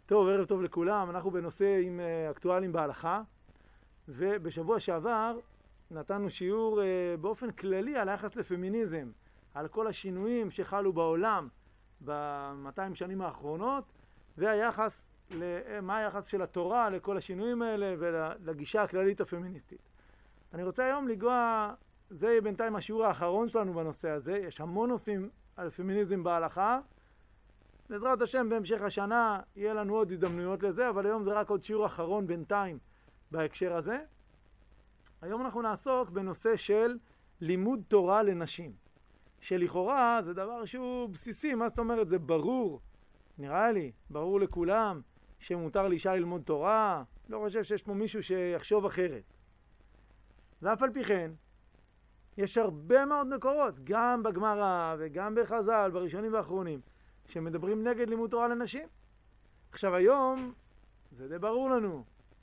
טוב, ערב טוב לכולם. אנחנו בנושאים אקטואליים בהלכה, ובשבוע שעבר נתנו שיעור באופן כללי על היחס לפמיניזם, על כל השינויים שחלו בעולם ב-200 שנים האחרונות, והיחס, מה היחס של התורה לכל השינויים האלה ולגישה הכללית הפמיניסטית. אני רוצה היום לגוע, זה יהיה בינתיים השיעור האחרון שלנו בנושא הזה. יש המון נושאים על פמיניזם בהלכה. בעזרת השם בהמשך השנה יהיה לנו עוד הזדמנויות לזה, אבל היום זה רק עוד שיעור אחרון בינתיים בהקשר הזה. היום אנחנו נעסוק בנושא של לימוד תורה לנשים, שלכאורה זה דבר שהוא בסיסי. מה זאת אומרת? זה ברור, נראה לי, ברור לכולם שמותר לאישה ללמוד תורה. לא חושב שיש פה מישהו שיחשוב אחרת. ואף על פי כן, יש הרבה מאוד מקורות, גם בגמרא וגם בחז"ל, בראשונים והאחרונים, שמדברים נגד לימוד תורה לנשים. עכשיו היום, זה די ברור לנו,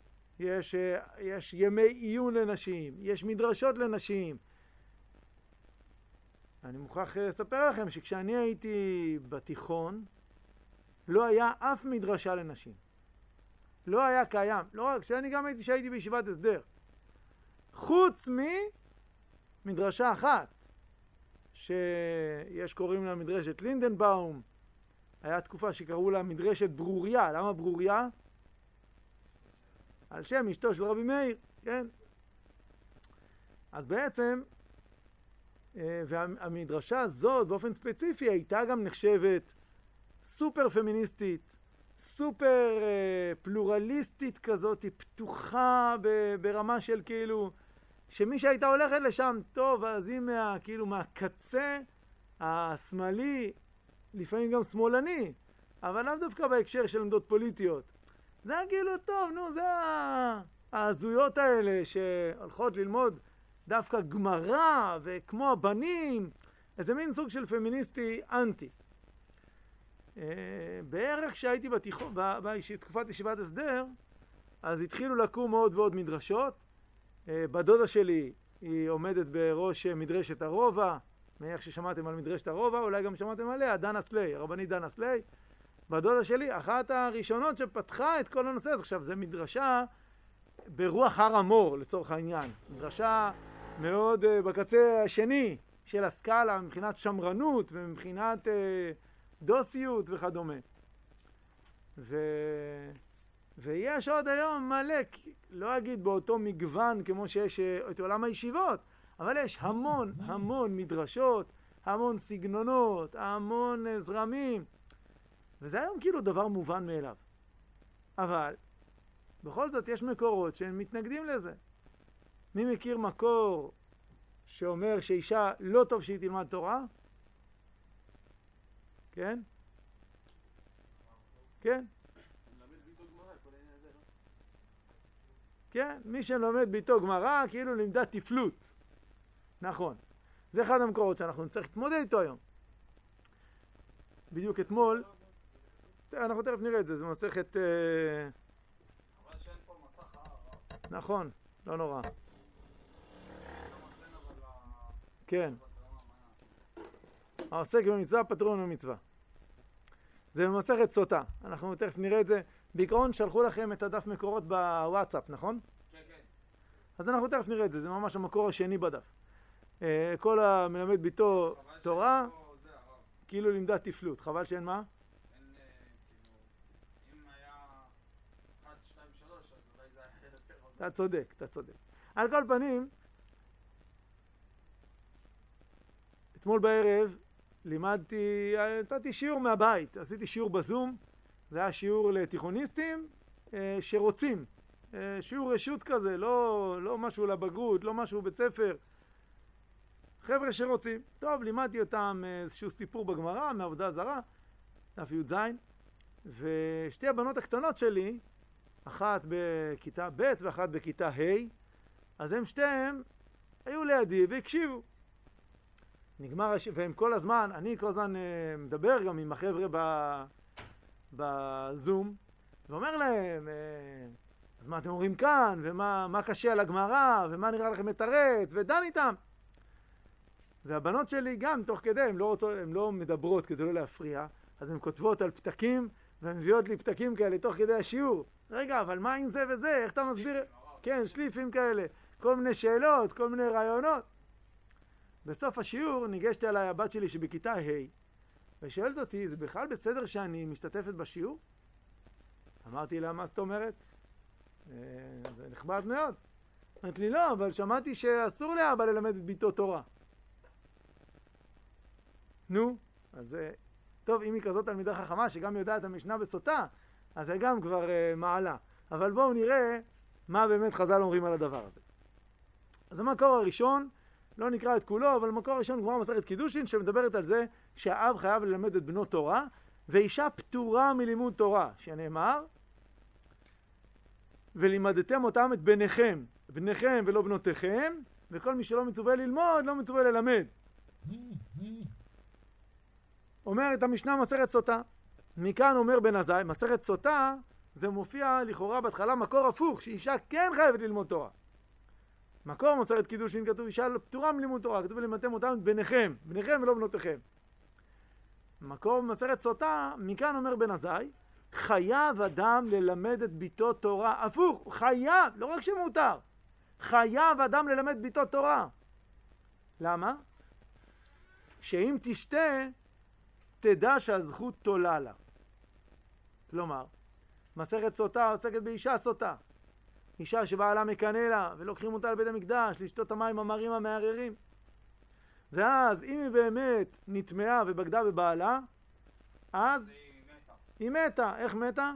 יש ימי עיון לנשים, יש מדרשות לנשים. אני מוכרח לספר לכם שכשאני הייתי בתיכון, לא היה אף מדרשה לנשים. לא היה קיים. לא רק, כשאני גם שהייתי בישיבת הסדר. חוץ מדרשה אחת, שיש קוראים לה מדרשת לינדנבאום. היה תקופה שקראו לה מדרשת ברוריה. למה ברוריה? על שם אשתו של רבי מאיר, כן? אז בעצם, והמדרשה הזאת באופן ספציפי הייתה גם נחשבת סופר פמיניסטית, סופר פלורליסטית כזאת, פתוחה ברמה של כאילו, שמי שהייתה הולכת לשם, טוב, אז היא כאילו מהקצה השמאלי, לפעמים גם שמאלני, אבל לאו דווקא בהקשר של עמדות פוליטיות. זה כאילו טוב, נו, זה ההזויות האלה שהולכות ללמוד דווקא גמרא וכמו הבנים, איזה מין סוג של פמיניסטי אנטי. בערך כשהייתי בתקופת ישיבת הסדר, אז התחילו לקום עוד ועוד מדרשות. בדודה שלי היא עומדת בראש מדרשת הרובע, מאיך ששמעתם על מדרשת הרובע, אולי גם שמעתם עליה, דנה סלי, הרבנית דנה סלי. בדודה שלי, אחת הראשונות שפתחה את כל הנושא הזה. עכשיו, זה מדרשה ברוח הר המור, לצורך העניין. מדרשה מאוד בקצה השני של הסקאלה, מבחינת שמרנות ומבחינת דוסיות וכדומה. ויש עוד היום מלא, לא אגיד באותו מגוון כמו שיש את עולם הישיבות, אבל יש המון מדרשות, המון סגנונות, המון זרמים, וזה היום כאילו דבר מובן מאליו. אבל בכל זאת יש מקורות שהם מתנגדים לזה. מי מכיר מקור שאומר שאישה לא טוב שהיא תלמד תורה? כן? כן? כן, מי שלומד ביתו גמרא כאילו לימדה תפלות. נכון. זה אחד המקורות שאנחנו נצטרך להתמודד איתו היום. בדיוק אתמול, אנחנו תכף נראה את זה, זה מסכת... אבל שאין פה מסך נכון, לא נורא. כן. העוסק במצווה פטרון במצווה. זה במסכת סוטה. אנחנו תכף נראה את זה. בעיקרון שלחו לכם את הדף מקורות בוואטסאפ, נכון? כן, כן. אז אנחנו תכף נראה את זה. זה ממש המקור השני בדף. כל המלמד ביתו תורה, כאילו לימדה תפלות. חבל שאין מה? אין, כאילו, אם היה 1, 2, 3, אז אולי זה היה יותר עוזר. אתה צודק. על כל פנים, אתמול בערב נתתי שיעור מהבית. עשיתי שיעור בזום. זה היה שיעור לתיכוניסטים שרוצים. שיעור רשות כזה, לא משהו לבגרות, לא משהו בית ספר. חבר'ה שרוצים. טוב, לימדתי אותם איזשהו סיפור בגמרא, מעבודה זרה, דף י"ז. ושתי הבנות הקטנות שלי, אחת בכיתה ב' ואחת בכיתה ה', אז הם שתיהם היו לידי והקשיבו. נגמר, והם כל הזמן, אני כל הזמן מדבר גם עם החבר'ה בזום, ואומר להם, אז מה אתם אומרים כאן, ומה קשה על הגמרא, ומה נראה לכם מתרץ, ודן איתם. והבנות שלי גם תוך כדי, הן לא מדברות כדי לא להפריע, אז הן כותבות על פתקים ומביאות לי פתקים כאלה תוך כדי השיעור. רגע, אבל מה עם זה וזה? איך אתה מסביר? כן, שליפים כאלה. כל מיני שאלות, כל מיני רעיונות. בסוף השיעור ניגשתי עליי הבת שלי שבכיתה ה' ושואלת אותי, זה בכלל בסדר שאני משתתפת בשיעור? אמרתי לה, מה זאת אומרת? זה נכבד מאוד. אמרת לי, לא, אבל שמעתי שאסור לאבא ללמד את ביתו תורה. נו, אז טוב, אם היא כזאת תלמידה חכמה שגם יודעת את המשנה בסוטה, אז זה גם כבר מעלה. אבל בואו נראה מה באמת חז"ל אומרים על הדבר הזה. אז המקור הראשון, לא נקרא את כולו, אבל המקור הראשון גמרא מסכת קידושין שמדברת על זה שהאב חייב ללמד את בנו תורה, ואישה פטורה מלימוד תורה, שנאמר, ולימדתם אותם את בניכם, בניכם ולא בנותיכם, וכל מי שלא מצווה ללמוד, לא מצווה ללמד. אומרת המשנה מסכת סוטה. מכאן אומר בן עזאי, מסכת סוטה, זה מופיע לכאורה בהתחלה מקור הפוך, שאישה כן חייבת ללמוד תורה. מקור מסכת קידושין כתוב אישה פטורה מלימוד תורה, כתוב לימדתם אותם את בניכם, בניכם ולא בנותיכם. מקור מסכת סוטה, מכאן אומר בן עזאי, חייב אדם ללמד את ביתו תורה, הפוך, חייב, לא רק שמותר, חייב אדם ללמד ביתו תורה. למה? שאם תשתה, תדע שהזכות תולה לה. כלומר, מסכת סוטה עוסקת באישה סוטה. אישה שבעלה מקנא לה, ולוקחים אותה לבית המקדש, לשתות המים המרים המערערים. ואז, אם היא באמת נטמעה ובגדה בבעלה, אז היא מתה. איך מתה?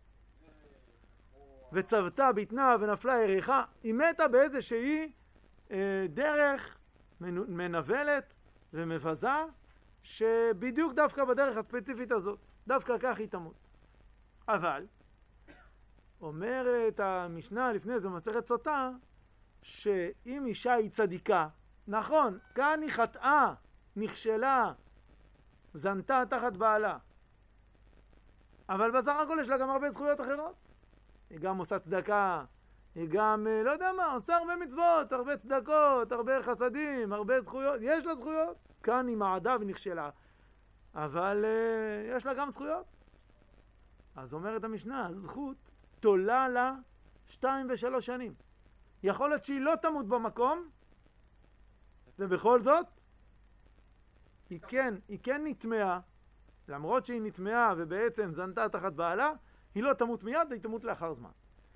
וצוותה בטנה ונפלה ירחה. היא מתה באיזושהי דרך מנבלת ומבזה, שבדיוק דווקא בדרך הספציפית הזאת, דווקא כך היא תמות. אבל, אומרת המשנה לפני זה מסכת סוטה, שאם אישה היא צדיקה, נכון, כאן היא חטאה, נכשלה, זנתה תחת בעלה, אבל בסך הכל יש לה גם הרבה זכויות אחרות. היא גם עושה צדקה, היא גם, לא יודע מה, עושה הרבה מצוות, הרבה צדקות, הרבה חסדים, הרבה זכויות, יש לה זכויות. כאן היא מעדה ונכשלה, אבל יש לה גם זכויות. אז אומרת המשנה, הזכות תולה לה 2 ו3 שנים. יכול להיות שהיא לא תמות במקום, ובכל זאת, היא כן נטמעה, למרות שהיא נטמעה ובעצם זנתה תחת בעלה, היא לא תמות מיד, היא תמות לאחר זמן.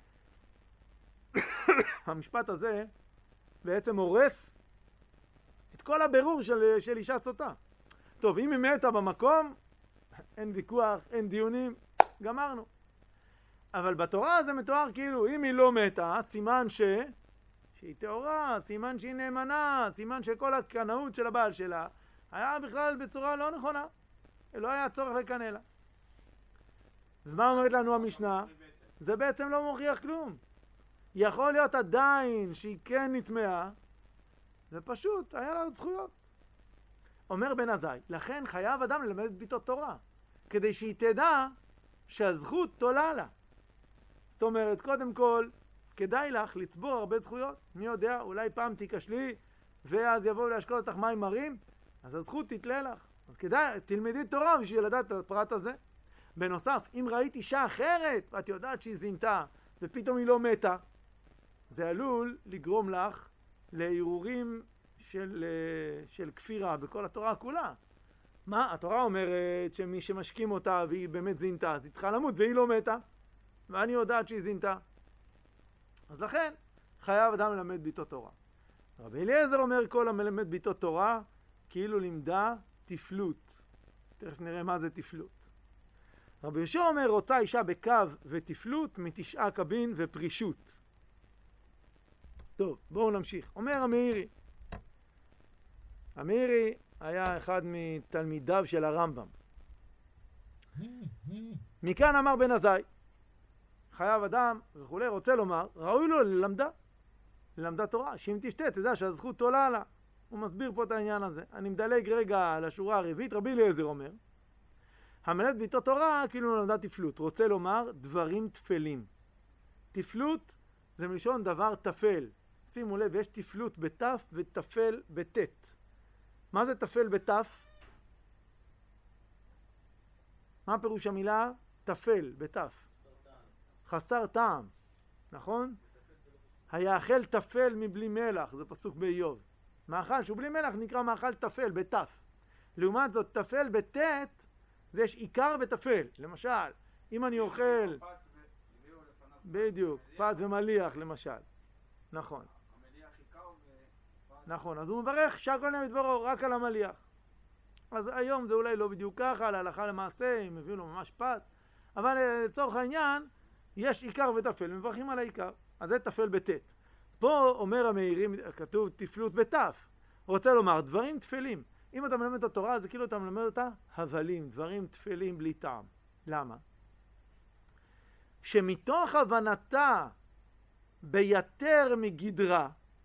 המשפט הזה בעצם הורס את כל הבירור של אישה סוטה. טוב, אם היא מתה במקום, אין ויכוח, אין דיונים, גמרנו. אבל בתורה זה מתואר כאילו, אם היא לא מתה, סימן שהיא טהורה, סימן שהיא נאמנה, סימן שכל הקנאות של הבעל שלה היה בכלל בצורה לא נכונה. לא היה צורך לקנא לה. ומה אומרת לנו המשנה? זה בעצם לא מוכיח כלום. יכול להיות עדיין שהיא כן נטמעה, ופשוט היה לה עוד זכויות. אומר בן עזאי, לכן חייב אדם ללמד את ביתו תורה, כדי שהיא תדע שהזכות תולה לה. זאת אומרת, קודם כל, כדאי לך לצבור הרבה זכויות. מי יודע, אולי פעם תיכשלי, ואז יבואו להשקות אותך מים מרים, אז הזכות תתלה לך. אז כדאי, תלמדי תורה בשביל לדעת את הפרט הזה. בנוסף, אם ראית אישה אחרת, ואת יודעת שהיא זינתה, ופתאום היא לא מתה, זה עלול לגרום לך להרהורים של כפירה בכל התורה כולה. מה? התורה אומרת שמי שמשקים אותה והיא באמת זינתה, אז היא צריכה למות והיא לא מתה, ואני יודעת שהיא זינתה. אז לכן, חייב אדם ללמד ביתו תורה. רבי אליעזר אומר כל המלמד ביתו תורה, כאילו לימדה תפלות. תכף נראה מה זה תפלות. רבי יהושע אומר, רוצה אישה בקו ותפלות, 9 קבין ופרישות. טוב, בואו נמשיך. אומר המאירי. המאירי היה אחד מתלמידיו של הרמב"ם. מכאן אמר בן עזאי, חייב אדם וכולי, רוצה לומר, ראוי לו ללמדה תורה, שאם תשתה תדע שהזכות תולה לה. הוא מסביר פה את העניין הזה. אני מדלג רגע לשורה הרביעית. רבי אליעזר אומר, המלמד ביתו תורה כאילו למדה תפלות. רוצה לומר דברים תפלים. תפלות זה מלשון דבר תפל. שימו לב, יש תפלות בתף ותפל בתת. מה זה תפל בתף? מה פירוש המילה תפל, בתף. חסר טעם, נכון? היאכל תפל מבלי מלח, זה פסוק באיוב. מאכל שהוא בלי מלח נקרא מאכל תפל, בתף. לעומת זאת, תפל בתת, זה יש עיקר ותפל. למשל, אם אני אוכל... בדיוק, פת ומליח למשל. נכון. נכון, אז הוא מברך שהכל נהיה בדברו רק על המליח. אז היום זה אולי לא בדיוק ככה, להלכה למעשה, אם הביאו לו ממש פת, אבל לצורך העניין, יש עיקר ותפל, מברכים על העיקר. אז זה תפל בתת. פה אומר המאירי, כתוב תפלות בתף. רוצה לומר, דברים תפלים. אם אתה מלמד את התורה, זה כאילו אתה מלמד אותה הבלים, דברים תפלים בלי טעם. למה? שמתוך הבנתה ביותר מגדרה,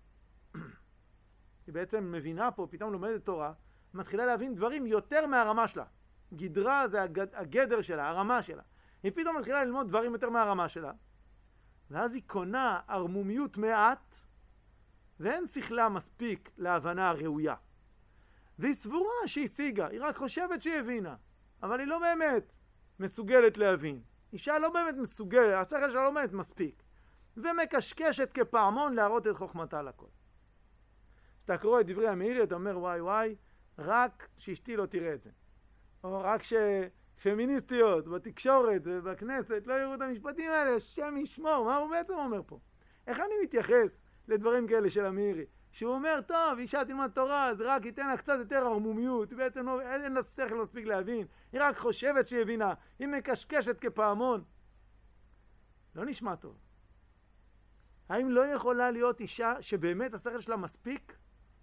היא בעצם מבינה פה, פתאום לומדת תורה, מתחילה להבין דברים יותר מהרמה שלה. גדרה זה הגדר שלה, הרמה שלה. היא פתאום מתחילה ללמוד דברים יותר מהרמה שלה, ואז היא קונה ערמומיות מעט, ואין שכלה מספיק להבנה הראויה. והיא סבורה שהיא השיגה, היא רק חושבת שהיא הבינה, אבל היא לא באמת מסוגלת להבין. אישה לא באמת מסוגלת, השכל שלה לא באמת מספיק, ומקשקשת כפעמון להראות את חוכמתה לכל. כשאתה קורא את דברי המאירי, אתה אומר וואי וואי, רק שאשתי לא תראה את זה. או רק שפמיניסטיות בתקשורת ובכנסת לא יראו את המשפטים האלה, שם ישמור. מה הוא בעצם אומר פה? איך אני מתייחס לדברים כאלה של המאירי? שהוא אומר, טוב, אישה תלמד תורה, אז רק ייתן לה קצת יותר ערמומיות, בעצם לא, אין לה שכל מספיק להבין, היא רק חושבת שהיא הבינה, היא מקשקשת כפעמון. לא נשמע טוב. האם לא יכולה להיות אישה שבאמת השכל שלה מספיק?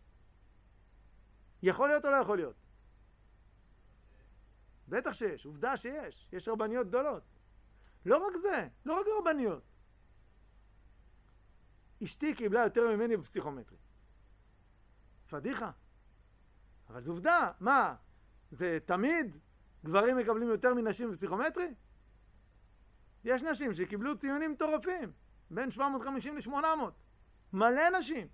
יכול להיות או לא יכול להיות? בטח שיש, עובדה שיש, יש רבניות גדולות. לא רק זה, לא רק רבניות. אשתי קיבלה יותר ממני בפסיכומטרי. פדיחה. אבל זו עובדה, מה? זה תמיד גברים מקבלים יותר מנשים בפסיכומטרי? יש נשים שקיבלו ציונים מטורפים, בין 750 ל-800. מלא נשים.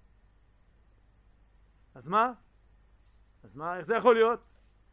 אז מה? איך זה יכול להיות?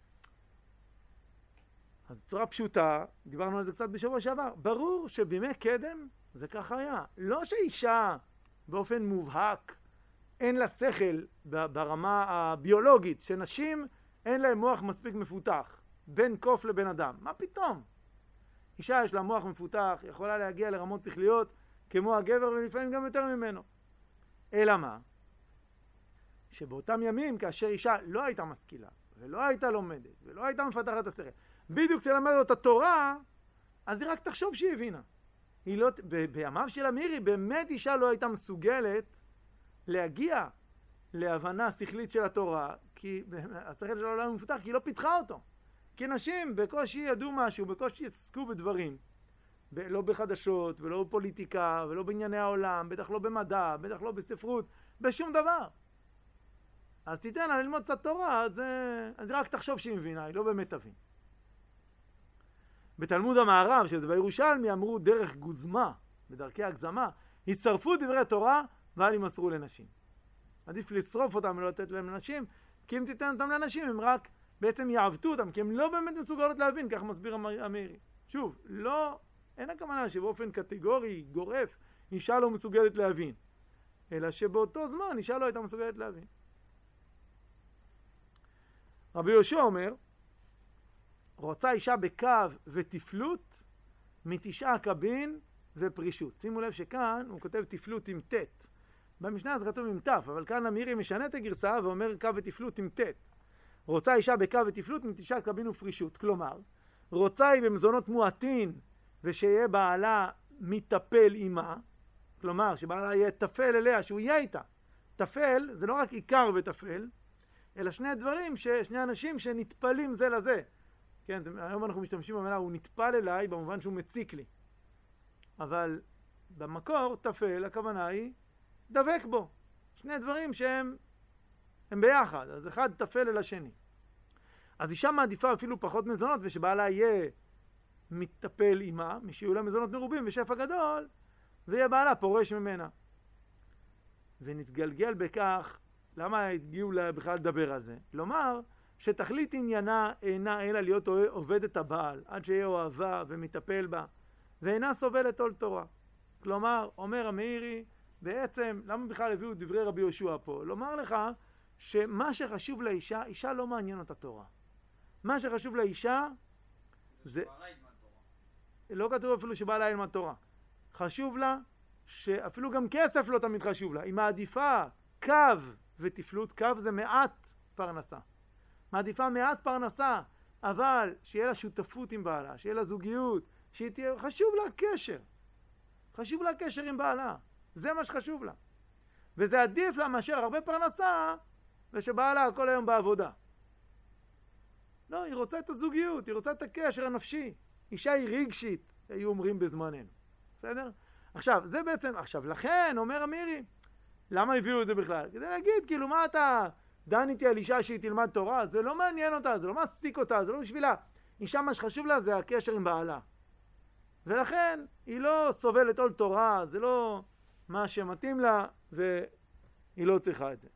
אז בצורה פשוטה, דיברנו על זה קצת בשבוע שעבר, ברור שבימי קדם זה ככה היה. לא שאישה באופן מובהק אין לה שכל ברמה הביולוגית, שנשים אין להם מוח מספיק מפותח, בין קוף לבן אדם. מה פתאום? אישה יש לה מוח מפותח, יכולה להגיע לרמות שכליות כמו הגבר ולפעמים גם יותר ממנו. אלא מה? שבאותם ימים כאשר אישה לא הייתה משכילה ולא הייתה לומדת ולא הייתה מפתחת את השכל, בדיוק תלמד אותה תורה, אז היא רק תחשוב שהיא הבינה. היא לא, בימיו של המאירי באמת אישה לא הייתה מסוגלת להגיע להבנה שכלית של התורה, כי השכל שלה לא היה מפותח, כי היא לא פיתחה אותו. כי נשים בקושי ידעו משהו, בקושי עסקו בדברים, לא בחדשות ולא בפוליטיקה ולא בענייני העולם, בטח לא במדע, בטח לא בספרות, בשום דבר. אז תיתן לה ללמוד קצת תורה, אז היא רק תחשוב שהיא מבינה, היא לא באמת תבין. בתלמוד המערב, שזה בירושלמי, אמרו דרך גוזמה, בדרכי הגזמה, ישרפו דברי התורה ואל ימסרו לנשים. עדיף לשרוף אותם ולא לתת להם לנשים, כי אם תיתן אותם לנשים הם רק בעצם יעוותו אותם, כי הם לא באמת מסוגלות להבין, כך מסביר המאירי. שוב, אין הכוונה שבאופן קטגורי, גורף, אישה לא מסוגלת להבין, אלא שבאותו זמן אישה לא הייתה מסוגלת להבין. רבי יהושע אומר, רוצה אישה בקו ותפלות מתשעה קבין ופרישות. שימו לב שכאן הוא כותב תפלות עם תת. במשנה זה כתוב עם תף, אבל כאן המאירי משנה את הגרסה ואומר קו ותפלות עם תת. רוצה אישה בקו ותפלות מתשעה קבין ופרישות. כלומר, רוצה היא במזונות מועטין ושיהיה בעלה מטפל עימה. כלומר, שבעלה יהיה תפל אליה, שהוא יהיה איתה. תפל זה לא רק עיקר ותפל, אלא שני דברים, שני אנשים שנטפלים זה לזה. כן, היום אנחנו משתמשים במילה, הוא נטפל אליי במובן שהוא מציק לי. אבל במקור, תפל, הכוונה היא דבק בו. שני דברים שהם ביחד, אז אחד תפל אל השני. אז אישה מעדיפה אפילו פחות מזונות, ושבעלה יהיה מטפל עימה, משיהיו לה מזונות מרובים ושפע גדול, ויהיה בעלה פורש ממנה. ונתגלגל בכך, למה הגיעו בכלל לדבר על זה? לומר שתכלית עניינה אינה אלא להיות עובדת הבעל, עד שיהיה אוהבה ומטפל בה, ואינה סובלת עול תורה. כלומר, אומר המאירי, בעצם, למה בכלל הביאו את דברי רבי יהושע פה? לומר לך שמה שחשוב לאישה, אישה לא מעניין אותה תורה. מה שחשוב לאישה זה... לא כתוב אפילו שבעלה ילמד תורה. חשוב לה שאפילו גם כסף לא תמיד חשוב לה. היא מעדיפה קו ותפלות. קו זה מעט פרנסה. מעדיפה מעט פרנסה, אבל שיהיה לה שותפות עם בעלה, שיהיה לה זוגיות, חשוב לה קשר. חשוב לה קשר עם בעלה. זה מה שחשוב לה. וזה עדיף לה מאשר הרבה פרנסה ושבעלה כל היום בעבודה. לא, היא רוצה את הזוגיות, היא רוצה את הקשר הנפשי. אישה היא רגשית, היו אומרים בזמננו. בסדר? עכשיו, זה בעצם, לכן, אומר המאירי, למה הביאו את זה בכלל? כדי להגיד, כאילו, מה אתה דן איתי על אישה שהיא תלמד תורה? זה לא מעניין אותה, זה לא מעסיק אותה, זה לא בשבילה. אישה, מה שחשוב לה זה הקשר עם בעלה. ולכן, היא לא סובלת עול תורה, זה לא מה שמתאים לה, והיא לא צריכה את זה.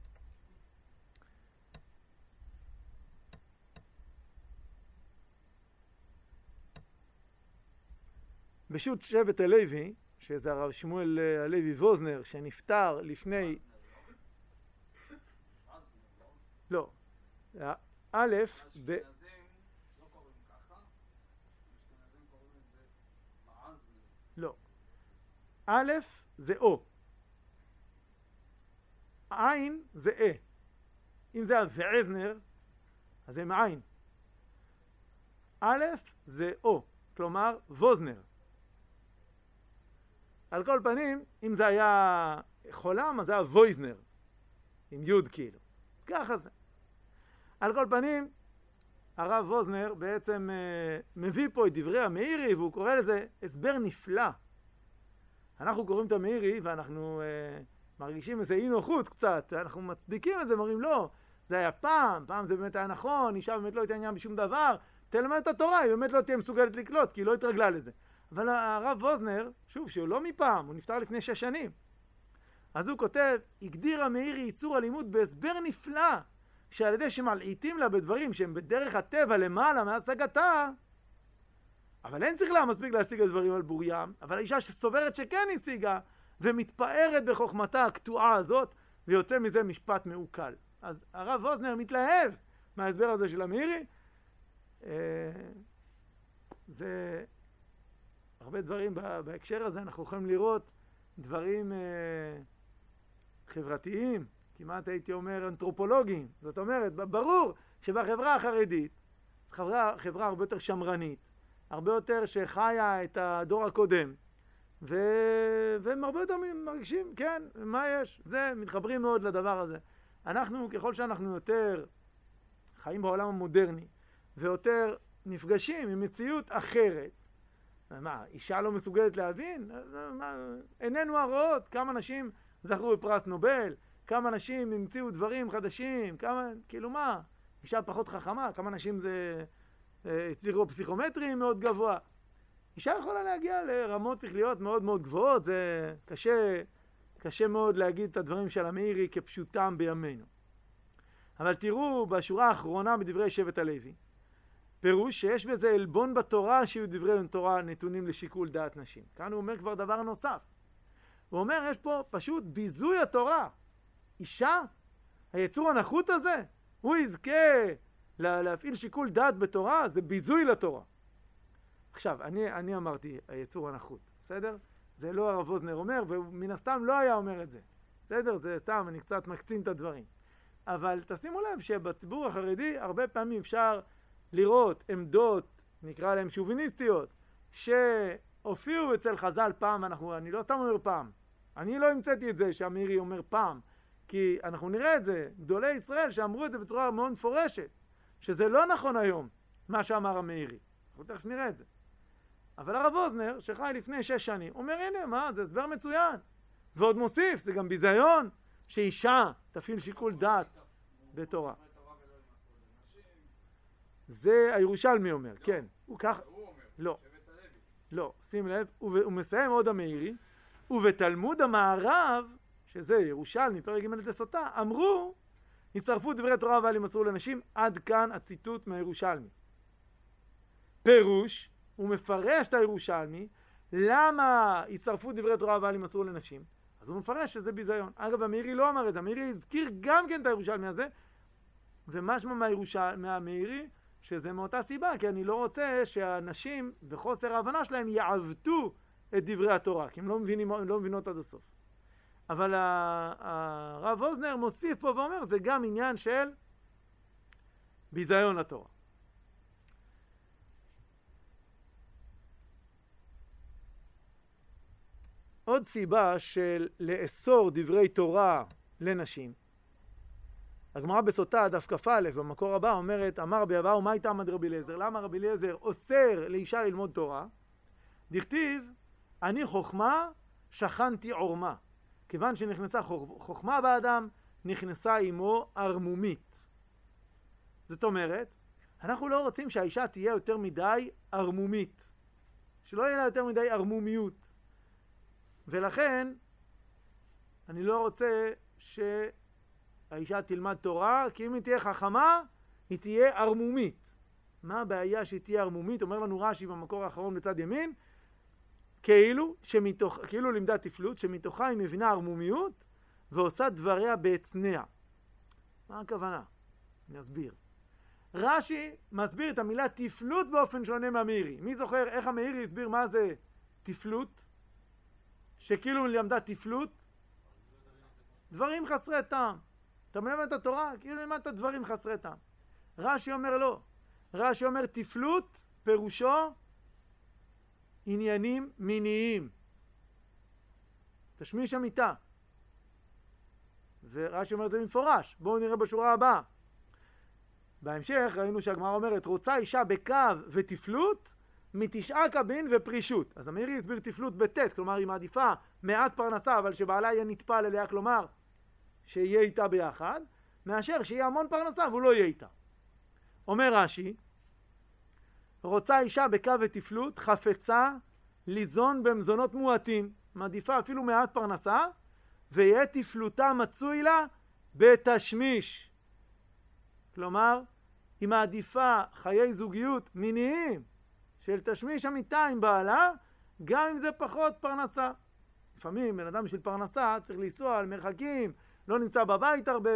בשו"ת שבט הלוי, שזה הרב שמואל הלוי ווזנר, שנפטר לפני... לא. א', אשכנזים לא קוראים ככה, אשכנזים קוראים את זה בעזל. לא. א' זה או. עין זה אה. אם זה ועזנר, אז זה מעין. א' זה או. כלומר, ווזנר. על כל פנים, אם זה היה חולם, אז זה היה וויזנר. עם יוד כאילו. ככה זה. על כל פנים, הרב ווזנר בעצם מביא פה את דברי המאירי, והוא קורא לזה הסבר נפלא. אנחנו קוראים את המאירי, ואנחנו מרגישים איזה אי נוחות קצת. אנחנו מצדיקים את זה, אומרים לא, זה היה פעם זה באמת היה נכון, אישה באמת לא התעניין בשום דבר, תלמד את התורה, היא באמת לא תהיה מסוגלת לקלוט, כי היא לא התרגלה לזה. אבל הרב ווזנר, שוב, שהוא לא מפעם, הוא נפטר לפני 6 שנים. אז הוא כותב, הגדיר המאירי איסור אלימות בהסבר נפלא, שעל ידי שמלעיטים לה בדברים שהם בדרך הטבע למעלה מהשגתה, אבל אין צריך לה מספיק להשיג את דברים על בוריים, אבל האישה שסוברת שכן השיגה, ומתפארת בחוכמתה הקטועה הזאת, ויוצא מזה משפט מעוקל. אז הרב ווזנר מתלהב מההסבר הזה של המאירי. זה הרבה דברים בהקשר הזה, אנחנו יכולים לראות דברים חברתיים, כמעט הייתי אומר אנתרופולוגיים. זאת אומרת, ברור שבחברה החרדית, חברה הרבה יותר שמרנית, הרבה יותר שחיה את הדור הקודם, והם הרבה יותר מרגישים, כן, מה יש? זה, מתחברים מאוד לדבר הזה. אנחנו, ככל שאנחנו יותר חיים בעולם המודרני, ויותר נפגשים עם מציאות אחרת, מה, אישה לא מסוגלת להבין? איננו הרואות, כמה אנשים זכו בפרס נובל, כמה אנשים המציאו דברים חדשים, כמה, כאילו מה, אישה פחות חכמה, כמה אנשים זה הצליחו פסיכומטרים מאוד גבוה. אישה יכולה להגיע לרמות שכליות מאוד מאוד גבוהות, זה קשה מאוד להגיד את הדברים של המאירי כפשוטם בימינו. אבל תראו בשורה האחרונה בדברי שבט הלוי, פירוש שיש בזה אלבון בתורה שיהיו דברי תורה נתונים לשיקול דעת נשים. כאן הוא אומר כבר דבר נוסף. הוא אומר, יש פה פשוט ביזוי התורה. אישה, היצור הנחות הזה, הוא יזכה להפעיל שיקול דעת בתורה, זה ביזוי לתורה. עכשיו, אני אמרתי היצור הנחות, בסדר? זה לא הרב ווזנר אומר, ומן הסתם לא היה אומר את זה. בסדר? זה סתם, אני קצת מקצין את הדברים. אבל תשימו לב שבציבור החרדי הרבה פעמים אפשר לראות עמדות, נקרא להם שוביניסטיות, שהופיעו אצל חז"ל פעם, אני לא סתם אומר פעם, אני לא המצאתי את זה שהמאירי אומר פעם, כי אנחנו נראה את זה, גדולי ישראל שאמרו את זה בצורה מאוד מפורשת, שזה לא נכון היום, מה שאמר המאירי. אנחנו תכף נראה את זה. אבל הרב ווזנר, שחי לפני 6 שנים, אומר, הנה, מה, זה הסבר מצוין. ועוד מוסיף, זה גם ביזיון, שאישה תפעיל שיקול דעת בתורה. זה הירושלמי אומר, כן. הוא כך... לא. לא, שים לב, הוא מסיים עוד המאירי, ובתלמוד המערב, שזה ירושלמי, פרק ג' לסוטה, אמרו, ישרפו דברי תורה ואל ימסרו לנשים. עד כאן הציטוט מהירושלמי. פירוש, הוא מפרש את הירושלמי, למה ישרפו דברי תורה ואל ימסרו לנשים? אז הוא מפרש שזה ביזיון. אגב, המאירי לא אמר את זה, המאירי הזכיר גם כן את הירושלמי הזה, ומשמע מהמאירי שזה מאותה סיבה, כי אני לא רוצה שהאנשים בחוסר ההבנה שלהם יעוותו את דברי התורה, כי הם לא מבינות עד הסוף. אבל הרב אוזנר מוסיף פה ואומר, זה גם עניין של ביזיון לתורה. עוד סיבה של לאסור דברי תורה לנשים. הגמרא בסוטה, דף כ"א, במקור הבא, אומרת, אמר רבי אבאו, מה איתם עד רבי אליעזר? למה רבי אליעזר אוסר לאישה ללמוד תורה? דכתיב, אני חוכמה, שכנתי עורמה. כיוון שנכנסה חוכמה באדם, נכנסה עמו ערמומית. זאת אומרת, אנחנו לא רוצים שהאישה תהיה יותר מדי ערמומית. שלא יהיה לה יותר מדי ערמומיות. ולכן, אני לא רוצה שהאישה תלמד תורה, כי אם היא תהיה חכמה, היא תהיה ערמומית. מה הבעיה שהיא תהיה ערמומית? אומר לנו רש"י במקור האחרון בצד ימין, כאילו לימדה תפלות, שמתוכה היא מבינה ערמומיות, ועושה דבריה בהצנע. מה הכוונה? אני אסביר. רש"י מסביר את המילה תפלות באופן שונה מהמאירי. מי זוכר איך המאירי הסביר מה זה תפלות? שכאילו למדה תפלות, דברים חסרי טעם. אתה מלמד את התורה, כאילו למדת דברים חסרי טעם. רש"י אומר לא. רש"י אומר תפלות, פירושו עניינים מיניים. תשמיש המיטה. ורש"י אומר את זה במפורש. בואו נראה בשורה הבאה. בהמשך ראינו שהגמרא אומרת, רוצה אישה בקו ותפלות, מתשעה קבין ופרישות. אז המאירי הסביר תפלות בטית, כלומר היא מעדיפה מעט פרנסה, אבל שבעלה יהיה נטפל אליה, כלומר שיהיה איתה ביחד, מאשר שיהיה המון פרנסה והוא לא יהיה איתה. אומר רש"י, רוצה אישה בקו ותפלות, חפצה ליזון במזונות מועטים, מעדיפה אפילו מעט פרנסה, ויהיה תפלותה מצוי לה בתשמיש. כלומר, היא מעדיפה חיי זוגיות מיניים, של תשמיש המיטה עם בעלה, גם אם זה פחות פרנסה. לפעמים בן אדם של פרנסה צריך לנסוע על מרחקים, לא נמצא בבית הרבה.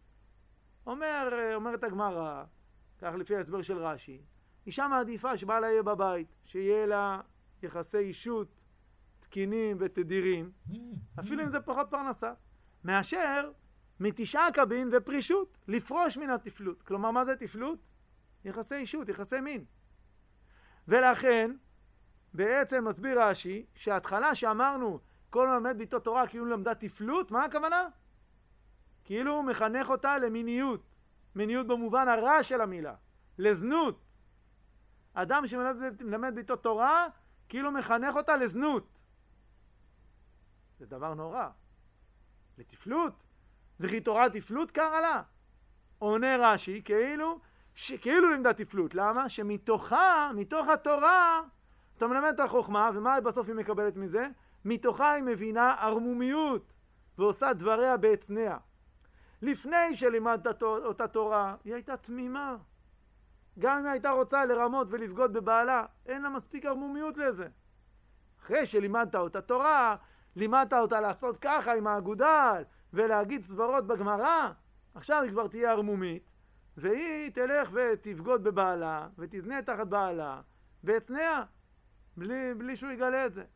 אומרת הגמרא, כך לפי ההסבר של רש"י, אישה מעדיפה שבעלה יהיה בבית, שיהיה לה יחסי אישות תקינים ותדירים, אפילו אם זה פחות פרנסה, מאשר מתשעה קבין ופרישות, לפרוש מן התפלות. כלומר, מה זה תפלות? יחסי אישות, יחסי מין. ולכן, בעצם מסביר רש"י, שההתחלה שאמרנו, כל מלמד ביתו תורה כאילו למדה תפלות, מה הכוונה? כאילו הוא מחנך אותה למיניות, מיניות במובן הרע של המילה, לזנות. אדם שמלמד ביתו תורה, כאילו מחנך אותה לזנות. זה דבר נורא. לתפלות, וכי תורה תפלות קרא לה. עונה רש"י, כאילו לימדה תפלות. למה? שמתוכה, מתוך התורה, אתה מלמד את החוכמה, ומה בסוף היא מקבלת מזה? מתוכה היא מבינה ערמומיות, ועושה דבריה בהצנע. לפני שלימדת אותה תורה, היא הייתה תמימה. גם אם היא הייתה רוצה לרמות ולבגוד בבעלה, אין לה מספיק ערמומיות לזה. אחרי שלימדת אותה תורה, לימדת אותה לעשות ככה עם האגודל, ולהגיד סברות בגמרא, עכשיו היא כבר תהיה ערמומית, והיא תלך ותבגוד בבעלה, ותזנה תחת בעלה, והצנע, בלי שהוא יגלה את זה.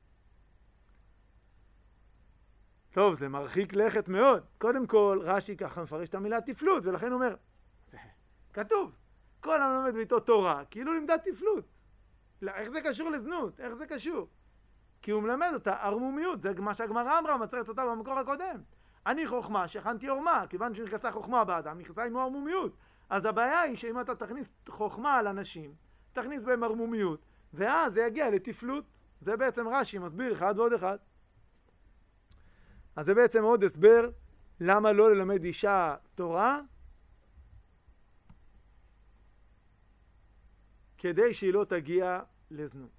טוב, זה מרחיק לכת מאוד. קודם כל, רש"י ככה מפרש את המילה תפלות, ולכן הוא אומר, כתוב, כל המלמד ביתו תורה, כאילו לימדה תפלות. איך זה קשור לזנות? איך זה קשור? כי הוא מלמד אותה ערמומיות, זה מה שהגמרא אמרה, מצרצת אותה במקור הקודם. אני חוכמה, שכנתי עורמה, כיוון שנכנסה חוכמה באדם, נכנסה עם ערמומיות. אז הבעיה היא שאם אתה תכניס חוכמה על אנשים, תכניס בהם ערמומיות, ואז זה יגיע לתפלות. זה בעצם רש"י מסביר אחד ועוד אחד. אז זה בעצם עוד הסבר למה לא ללמד אישה תורה, כדי שהיא לא תגיע לזנות.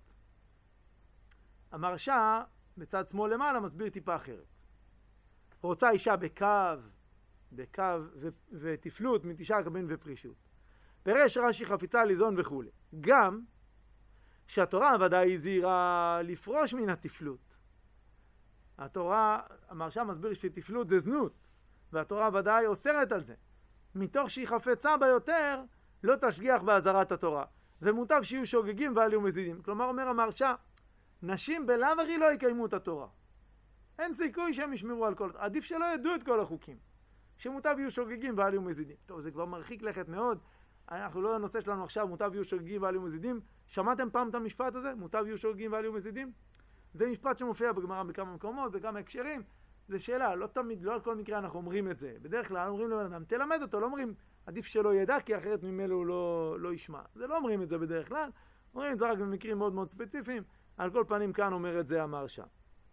המרשה בצד שמאל למעלה מסביר טיפה אחרת. רוצה אישה בקו בקו ותפלות מתשעה קבין ופרישות. פירש רש"י חפיצה ליזון וכו'. גם שהתורה ודאי הזהירה לפרוש מן התפלות. התורה, המרשם מסביר שתפלות זה זנות, והתורה ודאי אוסרת על זה. מתוך שהיא חפצה ביותר, לא תשגיח בהזהרת התורה. ומוטב שיהיו שוגגים ואל יהיו מזידים. כלומר, אומר המרשם, נשים בלאו הכי לא יקיימו את התורה. אין סיכוי שהם ישמרו על כל... עדיף שלא ידעו את כל החוקים. שמוטב יהיו שוגגים ואל יהיו מזידים. טוב, זה כבר מרחיק לכת מאוד. אנחנו לא הנושא שלנו עכשיו, מוטב יהיו שוגגים ואל יהיו מזידים. שמעתם פעם את המשפט הזה? מוטב יהיו שוגגים ואל יהיו מזידים? זה משפט שמופיע בגמרא בכמה מקומות, בכמה הקשרים. זה שאלה, לא תמיד, לא על כל מקרה אנחנו אומרים את זה. בדרך כלל אומרים לבן אדם, תלמד אותו, לא אומרים, עדיף שלא ידע, כי אחרת ממילא הוא לא ישמע. זה לא אומרים את זה בדרך כלל, אומרים את זה רק במקרים מאוד מאוד ספציפיים. על כל פנים כאן אומר את זה המרשם.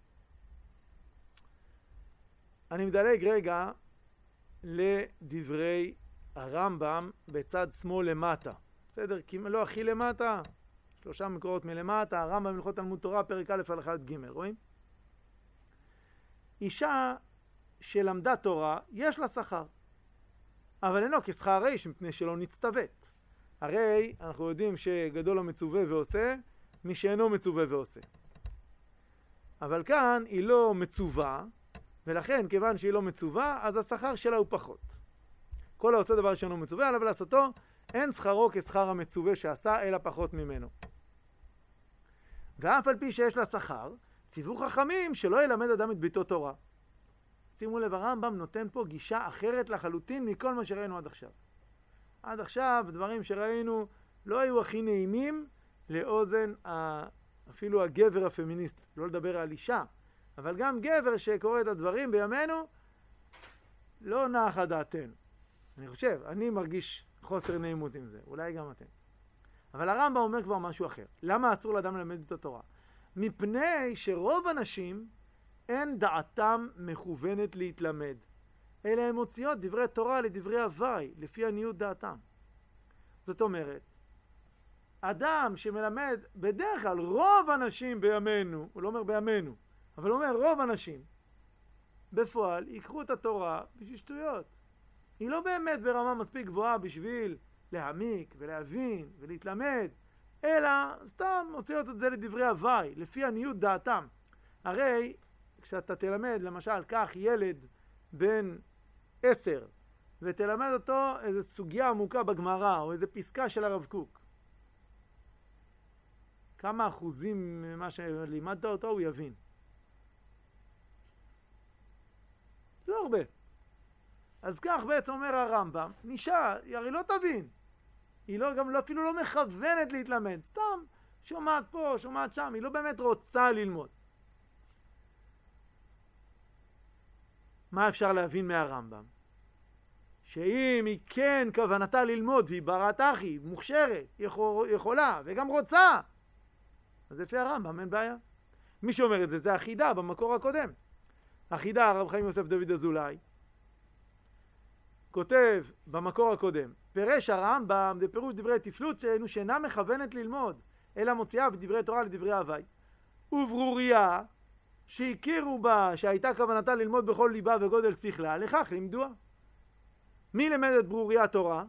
אני מדלג רגע לדברי הרמב"ם בצד שמאל למטה. בסדר? כי לא הכי למטה, 3 מקורות מלמטה, הרמב"ם הלכות תלמוד תורה, פרק א' הלכה י"ג, רואים? אישה שלמדה תורה, יש לה שכר. אבל אינו כשכר איש, מפני שלא נצטוות. הרי אנחנו יודעים שגדול המצווה ועושה, מי שאינו מצווה ועושה. אבל כאן היא לא מצווה, ולכן כיוון שהיא לא מצווה, אז השכר שלה הוא פחות. כל העושה דבר שאינו מצווה, עליו לעשותו, אין שכרו כשכר המצווה שעשה, אלא פחות ממנו. ואף על פי שיש לה שכר, ציוו חכמים שלא ילמד אדם את ביתו תורה. שימו לב, הרמב"ם נותן פה גישה אחרת לחלוטין מכל מה שראינו עד עכשיו. עד עכשיו, דברים שראינו לא היו הכי נעימים לאוזן אפילו הגבר הפמיניסט, לא לדבר על אישה, אבל גם גבר שקורא את הדברים בימינו, לא נחה דעתנו. אני חושב, אני מרגיש חוסר נעימות עם זה, אולי גם אתם. אבל הרמב"ם אומר כבר משהו אחר. למה אסור לאדם ללמד את התורה? מפני שרוב אנשים אין דעתם מכוונת להתלמד, אלא הם מוציאות דברי תורה לדברי הוואי, לפי עניות דעתם. זאת אומרת, אדם שמלמד, בדרך כלל רוב אנשים בימינו, הוא לא אומר בימינו, אבל הוא אומר רוב אנשים, בפועל ייקחו את התורה בשביל שטויות. היא לא באמת ברמה מספיק גבוהה בשביל להעמיק ולהבין ולהתלמד, אלא סתם מוציאות את זה לדברי הוואי, לפי עניות דעתם. הרי כשאתה תלמד, למשל, כך ילד בן 10, ותלמד אותו איזו סוגיה עמוקה בגמרא, או איזו פסקה של הרב קוק, כמה אחוזים ממה שלימדת אותו הוא יבין? לא הרבה. אז כך בעצם אומר הרמב"ם, אישה, היא הרי לא תבין. היא לא, גם לא, אפילו לא מכוונת להתלמד, סתם שומעת פה, שומעת שם, היא לא באמת רוצה ללמוד. מה אפשר להבין מהרמב"ם? שאם היא כן כוונתה ללמוד, והיא ברת אחי, מוכשרת, יכולה וגם רוצה, אז לפי הרמב"ם אין בעיה. מי שאומר את זה, זה החידה במקור הקודם. החידה, הרב חיים יוסף דוד אזולאי, כותב במקור הקודם, פירש הרמב"ם זה פירוש דברי תפלות שאינה מכוונת ללמוד, אלא מוציאה בדברי תורה לדברי הוואי. וברוריה, שהכירו בה שהייתה כוונתה ללמוד בכל ליבה וגודל שכלה, לכך לימדוה. מי למד את ברוריה תורה?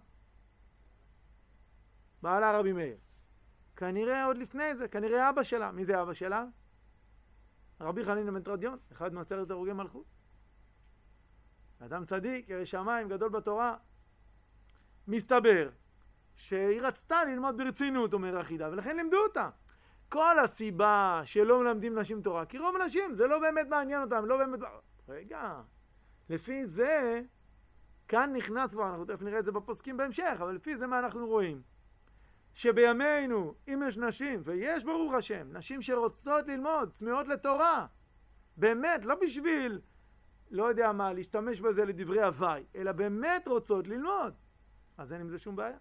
בעלה רבי מאיר. כנראה עוד לפני זה, כנראה אבא שלה. מי זה אבא שלה? רבי חנינא בן תרדיון, אחד מעשרת הרוגי מלכות. אדם צדיק, ירא שמיים, גדול בתורה. מסתבר שהיא רצתה ללמוד ברצינות, אומר החידה, ולכן לימדו אותה. כל הסיבה שלא מלמדים נשים תורה, כי רוב נשים, זה לא באמת מעניין אותם, לא באמת... רגע, לפי זה, כאן נכנס כבר, אנחנו תכף נראה את זה בפוסקים בהמשך, אבל לפי זה מה אנחנו רואים? שבימינו, אם יש נשים, ויש ברוך השם, נשים שרוצות ללמוד, צמאות לתורה, באמת, לא בשביל, לא יודע מה, להשתמש בזה לדברי הוואי, אלא באמת רוצות ללמוד, אז אין עם זה שום בעיה.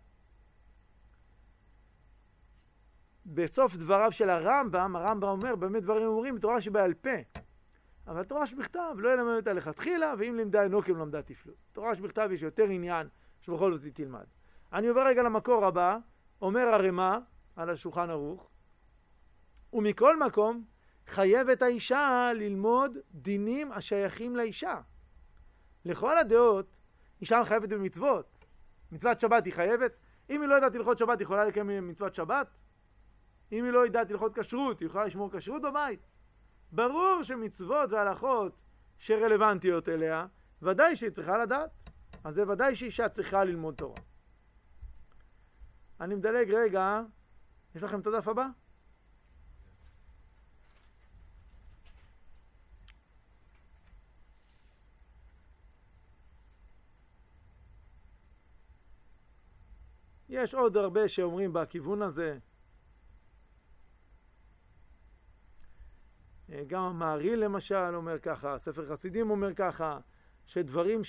בסוף דבריו של הרמב"ם, הרמב"ם אומר, באמת דברים אומרים, תורה שבעל פה. אבל תורה שבכתב לא ילמד אותה לכתחילה, ואם לימדה אינו כי למדה תפלות. תורה שבכתב יש יותר עניין שבכל זאת היא תלמד. אני עובר רגע למקור הבא, אומר הרמ"א על השולחן ערוך, ומכל מקום חייבת האישה ללמוד דינים השייכים לאישה. לכל הדעות, אישה חייבת במצוות. מצוות שבת היא חייבת. אם היא לא יודעת הלכות שבת, היא יכולה לקיים מצוות שבת. אם היא לא יודעת הלכות כשרות, היא יכולה לשמור כשרות בבית. ברור שמצוות והלכות שרלוונטיות אליה, ודאי שהיא צריכה לדעת. אז זה ודאי שאישה צריכה ללמוד תורה. אני מדלג רגע. יש לכם את הדף הבא? יש עוד הרבה שאומרים בכיוון הזה. גם המהרי"ל למשל אומר ככה, ספר חסידים אומר ככה, שדברים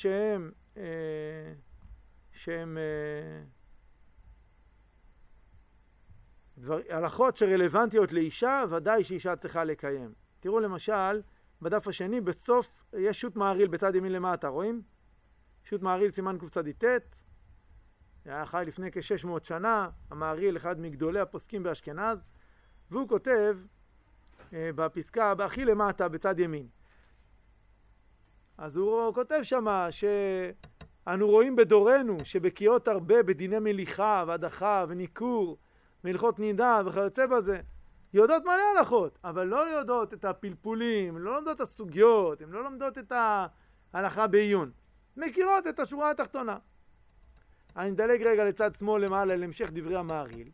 שהם הלכות שרלוונטיות לאישה, ודאי שאישה צריכה לקיים. תראו למשל, בדף השני, בסוף יש שו"ת מהרי"ל בצד ימין למטה, רואים? שו"ת מהרי"ל סימן קצ"ט, היה חי לפני כ-600 שנה, המהרי"ל אחד מגדולי הפוסקים באשכנז, והוא כותב בפסקה הכי למטה בצד ימין. אז הוא כותב שמה שאנו רואים בדורנו שבקיאות הרבה בדיני מליחה והדחה וניקור והלכות נידה וכיוצא בזה, יודעות מלא הלכות, אבל לא יודעות את הפלפולים, לא לומדות את הסוגיות, הן לא לומדות את ההלכה בעיון, מכירות את השורה התחתונה. אני מדלג רגע לצד שמאל למעלה להמשך דברי המהרי"ל.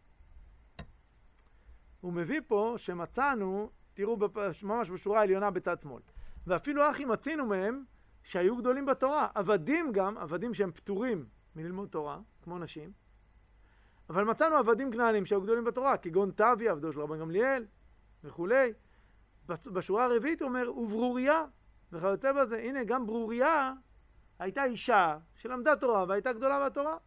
הוא מביא פה שמצאנו, תראו ממש בשורה העליונה בצד שמאל, ואפילו אחי מצינו מהם שהיו גדולים בתורה, עבדים גם, עבדים שהם פטורים מללמוד תורה, כמו נשים, אבל מצאנו עבדים כנענים שהיו גדולים בתורה, כגון טביה, עבדו של רבן גמליאל וכולי. בשורה הרביעית הוא אומר, וברוריה, וכיוצא בזה. הנה, גם ברוריה הייתה אישה שלמדה תורה והייתה גדולה בתורה.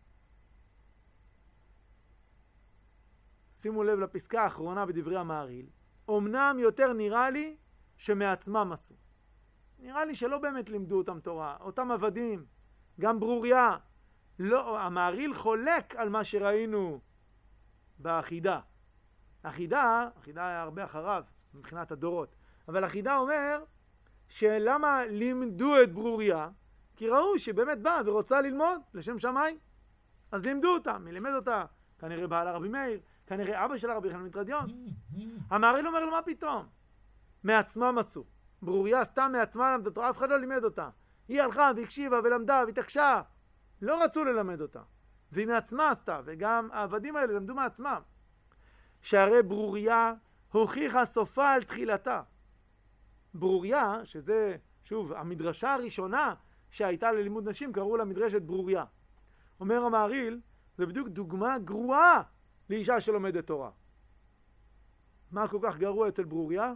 שימו לב לפסקה האחרונה בדברי המהרי"ל. אמנם יותר נראה לי שמעצמם עשו. נראה לי שלא באמת לימדו אותם תורה, אותם עבדים, גם ברוריה. לא, המהרי"ל חולק על מה שראינו בחידה. החידה היה הרבה אחריו מבחינת הדורות, אבל החידה אומר שלמה לימדו את ברוריה? כי ראו שבאמת באה ורוצה ללמוד לשם שמיים, אז לימדו אותה. מי לימד אותה? כנראה בעל רבי מאיר, כנראה אבא של רבי יוחנן מתרדיון. המהרי"ל אומר לו, מה פתאום? מעצמם עשו. ברוריה סתם מעצמה למדה תורה, אף אחד לא לימד אותה. היא הלכה והקשיבה ולמדה והתעקשה, לא רצו ללמד אותה, והיא מעצמה עשתה, וגם העבדים האלה למדו מעצמם. שהרי ברוריה הוכיחה סופה על תחילתה. ברוריה, שזה שוב המדרשה הראשונה שהייתה ללימוד נשים, קראו לה מדרשת ברוריה. אומר המהרי"ל, זה בדיוק דוגמה גרועה לאישה שלומדת תורה. מה כל כך גרוע אצל ברוריה?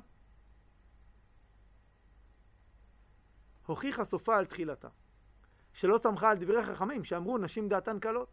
הוכיחה סופה על תחילתה. שלא סמכה על דברי חכמים שאמרו נשים דעתן קלות.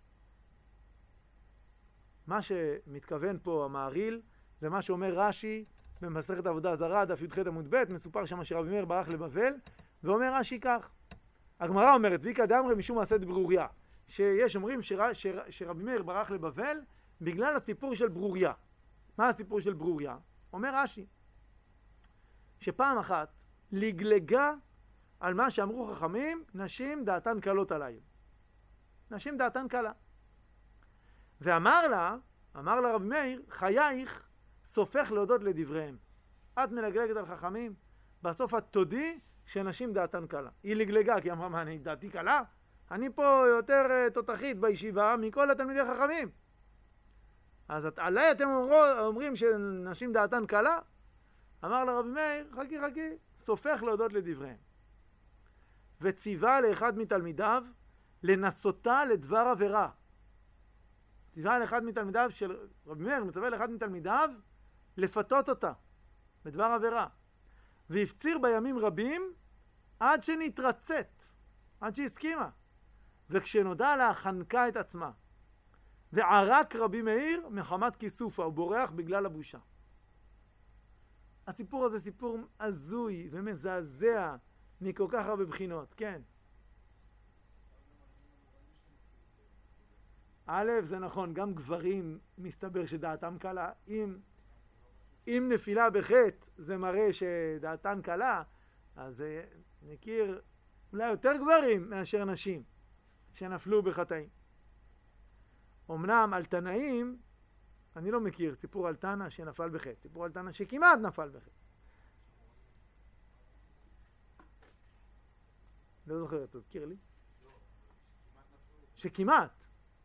מה שמתכוון פה המהרי"ל זה מה שאומר רש"י במסכת עבודה זרה, דף י"ח עמוד ב', מסופר שם שרבי מאיר ברח לבבל, ואומר רש"י כך. הגמרא אומרת, ויקא דאמרי משום מעשה ברוריה, שיש אומרים שרבי מאיר ברח לבבל בגלל הסיפור של ברוריה. מה הסיפור של ברוריה? אומר רש"י, שפעם אחת לגלגה על מה שאמרו חכמים, נשים דעתן קלות עליי. נשים דעתן קלה. ואמר לה רבי מאיר, חייך סופך להודות לדבריהם. את מלגלגת על חכמים, בסוף את תודי שנשים דעתן קלה. היא לגלגה, כי אמרה, מה, אני דעתי קלה? אני פה יותר תותחית בישיבה מכל התלמידי חכמים. אז עליי אתם אומרים שנשים דעתן קלה? אמר לרבי מאיר, חכי, סופך להודות לדבריהם. וציווה לאחד מתלמידיו לנסותה לדבר עבירה. ציווה לאחד מתלמידיו של רבי מאיר, מצווה לאחד מתלמידיו לפתות אותה בדבר עבירה. והפציר בימים רבים עד שנתרצת, עד שהסכימה. וכשנודע לה חנקה את עצמה. וערק רבי מאיר מחמת כיסופה, הוא בורח בגלל הבושה. הסיפור הזה סיפור הזוי ומזעזע מכל כך הרבה בחינות, כן. א', זה נכון, גם גברים מסתבר שדעתם קלה. אם נפילה בחטא זה מראה שדעתן קלה, אז נכיר אולי יותר גברים מאשר נשים שנפלו בחטאים. אמנם על תנאים, אני לא מכיר סיפור על תנא שנפל בחטא, סיפור על תנא שכמעט נפל בחטא. לא זוכר, תזכיר לי. שכמעט.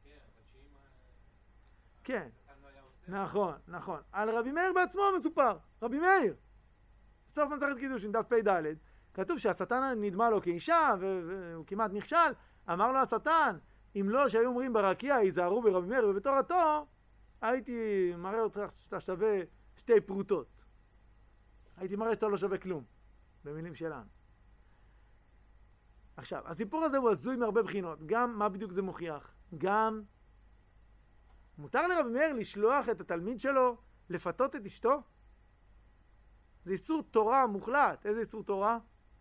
כן, נכון, נכון. על רבי מאיר בעצמו מסופר, רבי מאיר. בסוף מסכת קידושין, דף פ"ד, כתוב שהשטן נדמה לו כאישה והוא כמעט נכשל. אמר לו השטן, אם לא שהיו אומרים ברקיע, היזהרו ברבי מאיר ובתורתו, הייתי מראה אותך שאתה שווה 2 פרוטות. הייתי מראה שאתה לא שווה כלום, במילים שלנו. עכשיו, הסיפור הזה הוא הזוי מהרבה בחינות. גם מה בדיוק זה מוכיח? גם מותר לרבי מאיר לשלוח את התלמיד שלו לפתות את אשתו? זה איסור תורה מוחלט. איזה איסור תורה?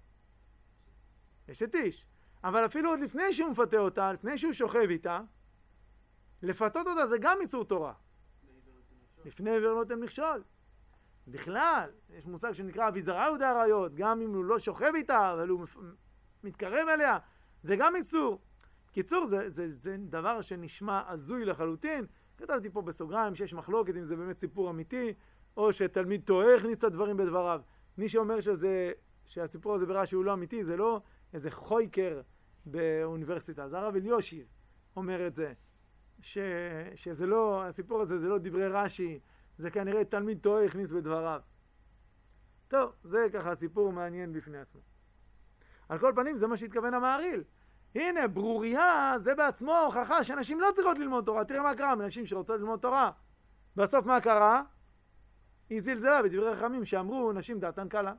אשת איש. אבל אפילו עוד לפני שהוא מפתה אותה, לפני שהוא שוכב איתה, לפתות אותה זה גם איסור תורה. לפני עיוור נוטה מכשול. בכלל, יש מושג שנקרא אביזרעו דאריות, גם אם הוא לא שוכב איתה, אבל הוא מתקרב אליה, זה גם איסור. קיצור, זה דבר שנשמע הזוי לחלוטין. כתבתי פה בסוגריים שיש מחלוקת אם זה באמת סיפור אמיתי, או שתלמיד טועה הכניס את הדברים בדבריו. מי שאומר שהסיפור הזה ברש"י הוא לא אמיתי, זה לא איזה חויקר באוניברסיטה. זה הרב אליושיב אומר את זה, שזה לא, הסיפור הזה זה לא דברי רש"י, זה כנראה תלמיד טועה הכניס בדבריו. טוב, זה ככה סיפור מעניין בפני עצמו. על כל פנים זה מה שהתכוון המהרי"ל. הנה, ברוריה זה בעצמו הוכחה שאנשים לא צריכות ללמוד תורה. תראה מה קרה, אנשים שרוצות ללמוד תורה. בסוף מה קרה? היא זלזלה בדברי חכמים שאמרו נשים דעתן קלה.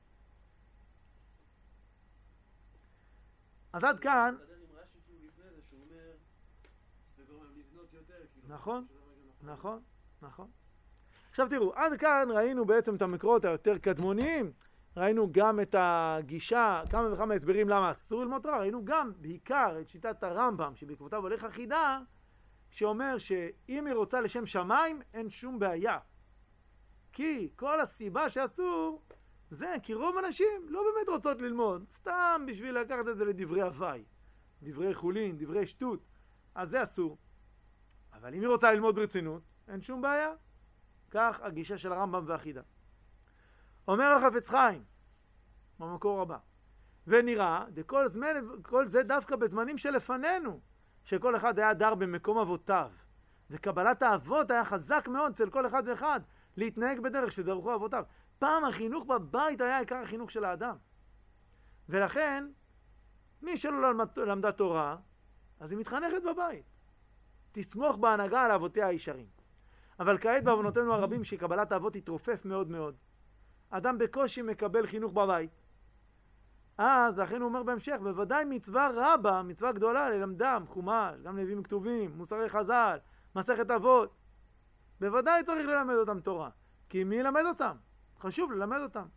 אז עד כאן... נכון, נכון, נכון. עכשיו תראו, עד כאן ראינו בעצם את המקורות היותר קדמוניים. ראינו גם את הגישה, כמה וכמה הסברים למה אסור ללמוד תורה. ראינו גם, בעיקר, את שיטת הרמב"ם, שבעקבותיו הולך החידה, שאומר שאם היא רוצה לשם שמיים, אין שום בעיה. כי כל הסיבה שאסור, זה כי רוב אנשים לא באמת רוצות ללמוד. סתם בשביל לקחת את זה לדברי הוואי. דברי חולין, דברי שטות. אז זה אסור. אבל אם היא רוצה ללמוד ברצינות, אין שום בעיה. כך הגישה של הרמב"ם והחידה. אומר החפץ חיים, במקור הבא, ונראה, כל זה דווקא בזמנים שלפנינו, שכל אחד היה דר במקום אבותיו, וקבלת האבות היה חזק מאוד אצל כל אחד ואחד, להתנהג בדרך שדרכו אבותיו. פעם החינוך בבית היה עיקר החינוך של האדם. ולכן, מי שלא למדה תורה, אז היא מתחנכת בבית. תסמוך בהנהגה על אבותיה הישרים. אבל כעת בעוונותינו הרבים שקבלת האבות התרופף מאוד מאוד. אדם בקושי מקבל חינוך בבית. אז לכן הוא אומר בהמשך, בוודאי מצווה רבה, מצווה גדולה ללמדם, חומש, גם נביאים כתובים, מוסרי חז"ל, מסכת אבות. בוודאי צריך ללמד אותם תורה. כי מי ילמד אותם? חשוב ללמד אותם.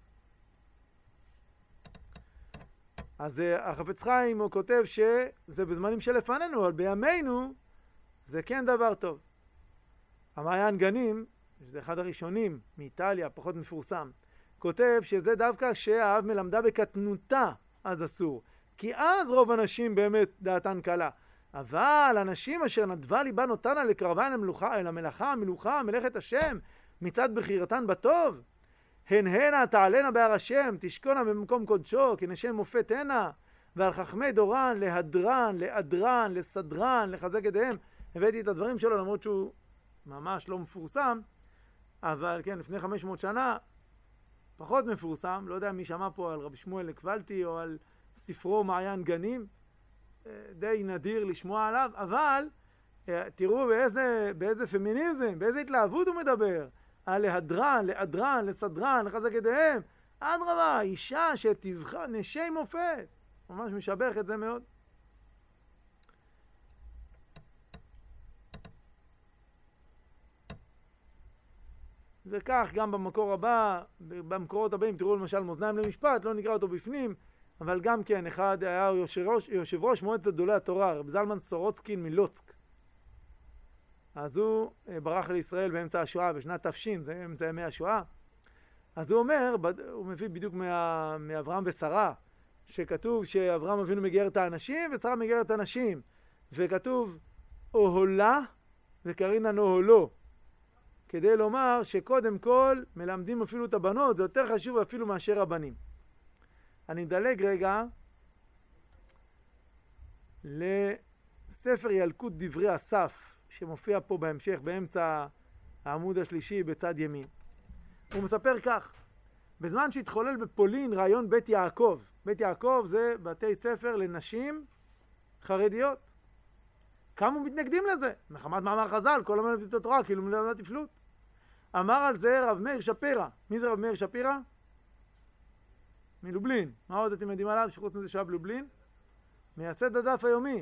אז החפץ חיים הוא כותב שזה בזמנים שלפנינו, אבל בימינו זה כן דבר טוב. המעיין גנים, שזה אחד הראשונים מאיטליה, פחות מפורסם, כותב שזה דווקא שהאב מלמדה בקטנותה, אז אסור. כי אז רוב אנשים באמת דעתן קלה. אבל אנשים אשר נדבה ליבה נותנה לקרבן אל המלאכה, המלוכה, מלאכת השם, מצד בחירתן בטוב, הנה תעלנה בהר השם, תשכונה במקום קודשו, כנשם מופת הנה, ועל חכמי דורן, להדרן, לאדרן, לסדרן, לחזק ידיהם. הבאתי את הדברים שלו, למרות שהוא ממש לא מפורסם, אבל כן, לפני 500 שנה, פחות מפורסם, לא יודע מי שמע פה על רבי שמואל לקבלתי, או על ספרו מעיין גנים, די נדיר לשמוע עליו, אבל תראו באיזה פמיניזם, באיזה התלהבות הוא מדבר, על להדרן, לאדרן, לסדרן, לחזק ידיהם. אדרבה, אישה שתבחר, נשי מופת. ממש משבח את זה מאוד. וכך גם במקור הבא, במקורות הבאים, תראו למשל מאזניים למשפט, לא נקרא אותו בפנים, אבל גם כן, אחד היה יושב ראש מועצת גדולי התורה, רב זלמן סורוצקין מלוצק. אז הוא ברח לישראל באמצע השואה, בשנת תפשין, זה אמצע ימי השואה. אז הוא אומר, הוא מביא בדיוק מאברהם ושרה, שכתוב שאברהם אבינו מגייר את האנשים ושרה מגייר את הנשים, וכתוב אוהלה וקרינה נוהלו, כדי לומר שקודם כל מלמדים אפילו את הבנות, זה יותר חשוב אפילו מאשר הבנים. אני מדלג רגע לספר ילקוט דברי אסף, שמופיע פה בהמשך באמצע העמוד השלישי בצד ימין. הוא מספר כך: בזמן שהתחולל בפולין רעיון בית יעקב, בית יעקב זה בתי ספר לנשים חרדיות, כמה מתנגדים לזה? מחמת מאמר חז"ל, כל המלמד את התורה כאילו מלמד תפלות. אמר על זה רב מאיר שפירא. מי זה רב מאיר שפירא? מלובלין. מה עוד אתם יודעים עליו שחוץ מזה שהיה בלובלין? מייסד הדף היומי.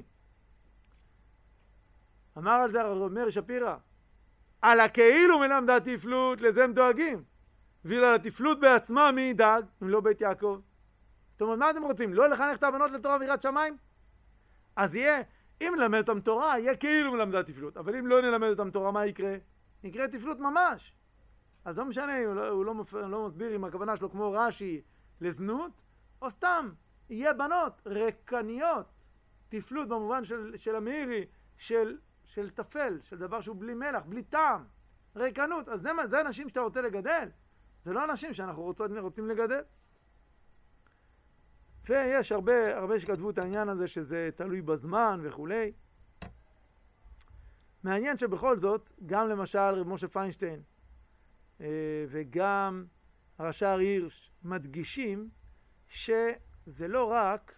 אמר על זה רב מאיר שפירא: על הכאילו מלמדה תפלות, לזה הם דואגים. ועל התפלות בעצמה מי ידאג אם לא בית יעקב? זאת אומרת, מה אתם רוצים? לא לחנך את הבנות לתורה ויראת שמיים? אז יהיה, אם נלמד אותם תורה, יהיה כאילו מלמדה תפלות. אבל אם לא נלמד אותם תורה, מה יקרה? יקרה תפלות ממש. אז לא משנה, הוא לא מסביר אם הכוונה שלו כמו רש"י לזנות, או סתם, יהיה בנות רקניות, תפלות במובן של המאירי, של תפל, של דבר שהוא בלי מלח, בלי טעם, רקנות. אז זה אנשים שאתה רוצה לגדל, זה לא אנשים שאנחנו רוצים לגדל. ויש הרבה שכתבו את העניין הזה שזה תלוי בזמן וכולי. מעניין שבכל זאת, גם למשל רב משה פיינשטיין וגם הרש"ר הירש מדגישים שזה לא רק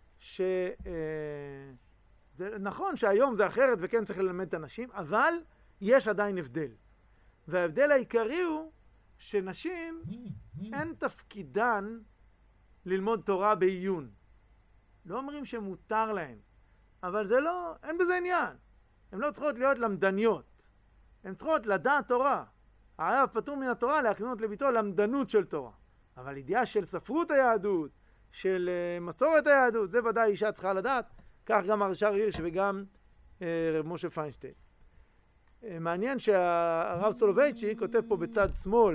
זה נכון שהיום זה אחרת וכן צריך ללמד את הנשים, אבל יש עדיין הבדל. וההבדל העיקרי הוא שנשים אין תפקידן ללמוד תורה בעיון. לא אומרים שמותר להם, אבל זה לא, אין בזה עניין. הן לא צריכות להיות למדניות. הן צריכות לדעת תורה. הרב פטור מן התורה להקנות לביתו למדנות של תורה. אבל ידיעה של ספרות היהדות, של מסורת היהדות, זה ודאי אישה צריכה לדעת. כך גם הרש"ר הירש וגם רב משה פיינשטיין. מעניין שהרב סולובייצ'יק כותב פה בצד שמאל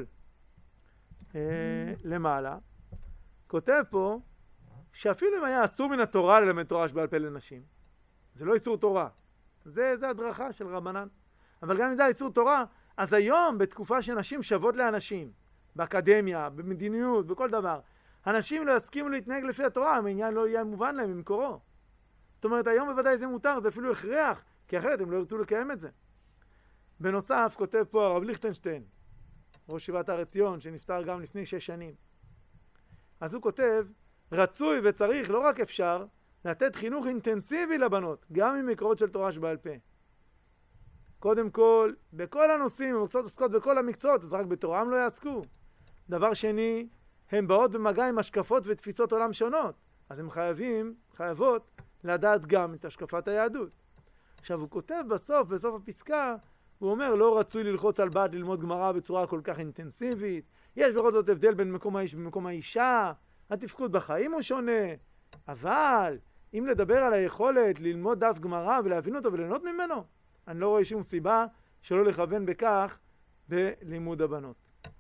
למעלה, כותב פה שאפילו אם היה אסור מן התורה ללמד תורה שבעל פה לנשים, זה לא איסור תורה, זה הדרכה של רבנן. אבל גם אם זה איסור תורה, אז היום בתקופה שנשים שוות לאנשים, באקדמיה, במדיניות, בכל דבר, הנשים לא יסכימו להתנהג לפי התורה, העניין לא יהיה מובן להם ממקורו. זאת אומרת, היום בוודאי זה מותר, זה אפילו הכרח, כי אחרת הם לא ירצו לקיים את זה. בנוסף, כותב פה הרב ליכטנשטיין, ראש ישיבת הר עציון, שנפטר גם לפני 6 שנים. אז הוא כותב, רצוי וצריך, לא רק אפשר, לתת חינוך אינטנסיבי לבנות, גם עם מקורות של תורה שבעל פה. קודם כל, בכל הנושאים, הם עוסקות בכל המקצועות, אז רק בתורה הם לא יעסקו. דבר שני, הם באות במגע עם השקפות ותפיסות עולם שונות, אז הם חייבות לדעת גם את השקפת היהדות. עכשיו הוא כותב בסוף הפסקה, הוא אומר, לא רצוי ללחוץ על בת ללמוד גמרא בצורה כל כך אינטנסיבית, יש בכל זאת הבדל בין מקום האיש ומקום האישה, התפקוד בחיים הוא שונה, אבל אם לדבר על היכולת ללמוד דף גמרא ולהבין אותו וליהנות ממנו, אני לא רואה שום סיבה שלא לכוון בכך בלימוד הבנות.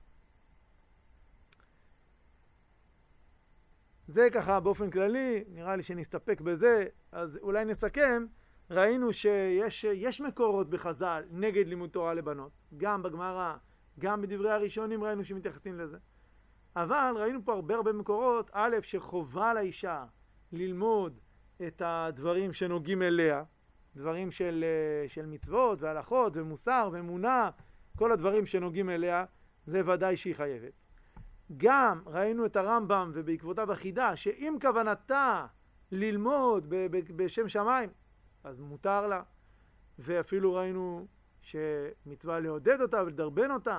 זה ככה באופן כללי, נראה לי שנסתפק בזה, אז אולי נסכם. ראינו שיש מקורות בחז"ל נגד לימוד תורה לבנות, גם בגמרא, גם בדברי הראשונים ראינו שמתייחסים לזה. אבל ראינו פה הרבה מקורות, א', שחובה לאישה ללמוד את הדברים שנוגעים אליה, דברים של מצוות והלכות ומוסר ואמונה, כל הדברים שנוגעים אליה, זה ודאי שהיא חייבת. גם ראינו את הרמב"ם ובעקבותיו החידה, שאם כוונתה ללמוד בשם שמיים, אז מותר לה. ואפילו ראינו שמצווה לעודד אותה ולדרבן אותה.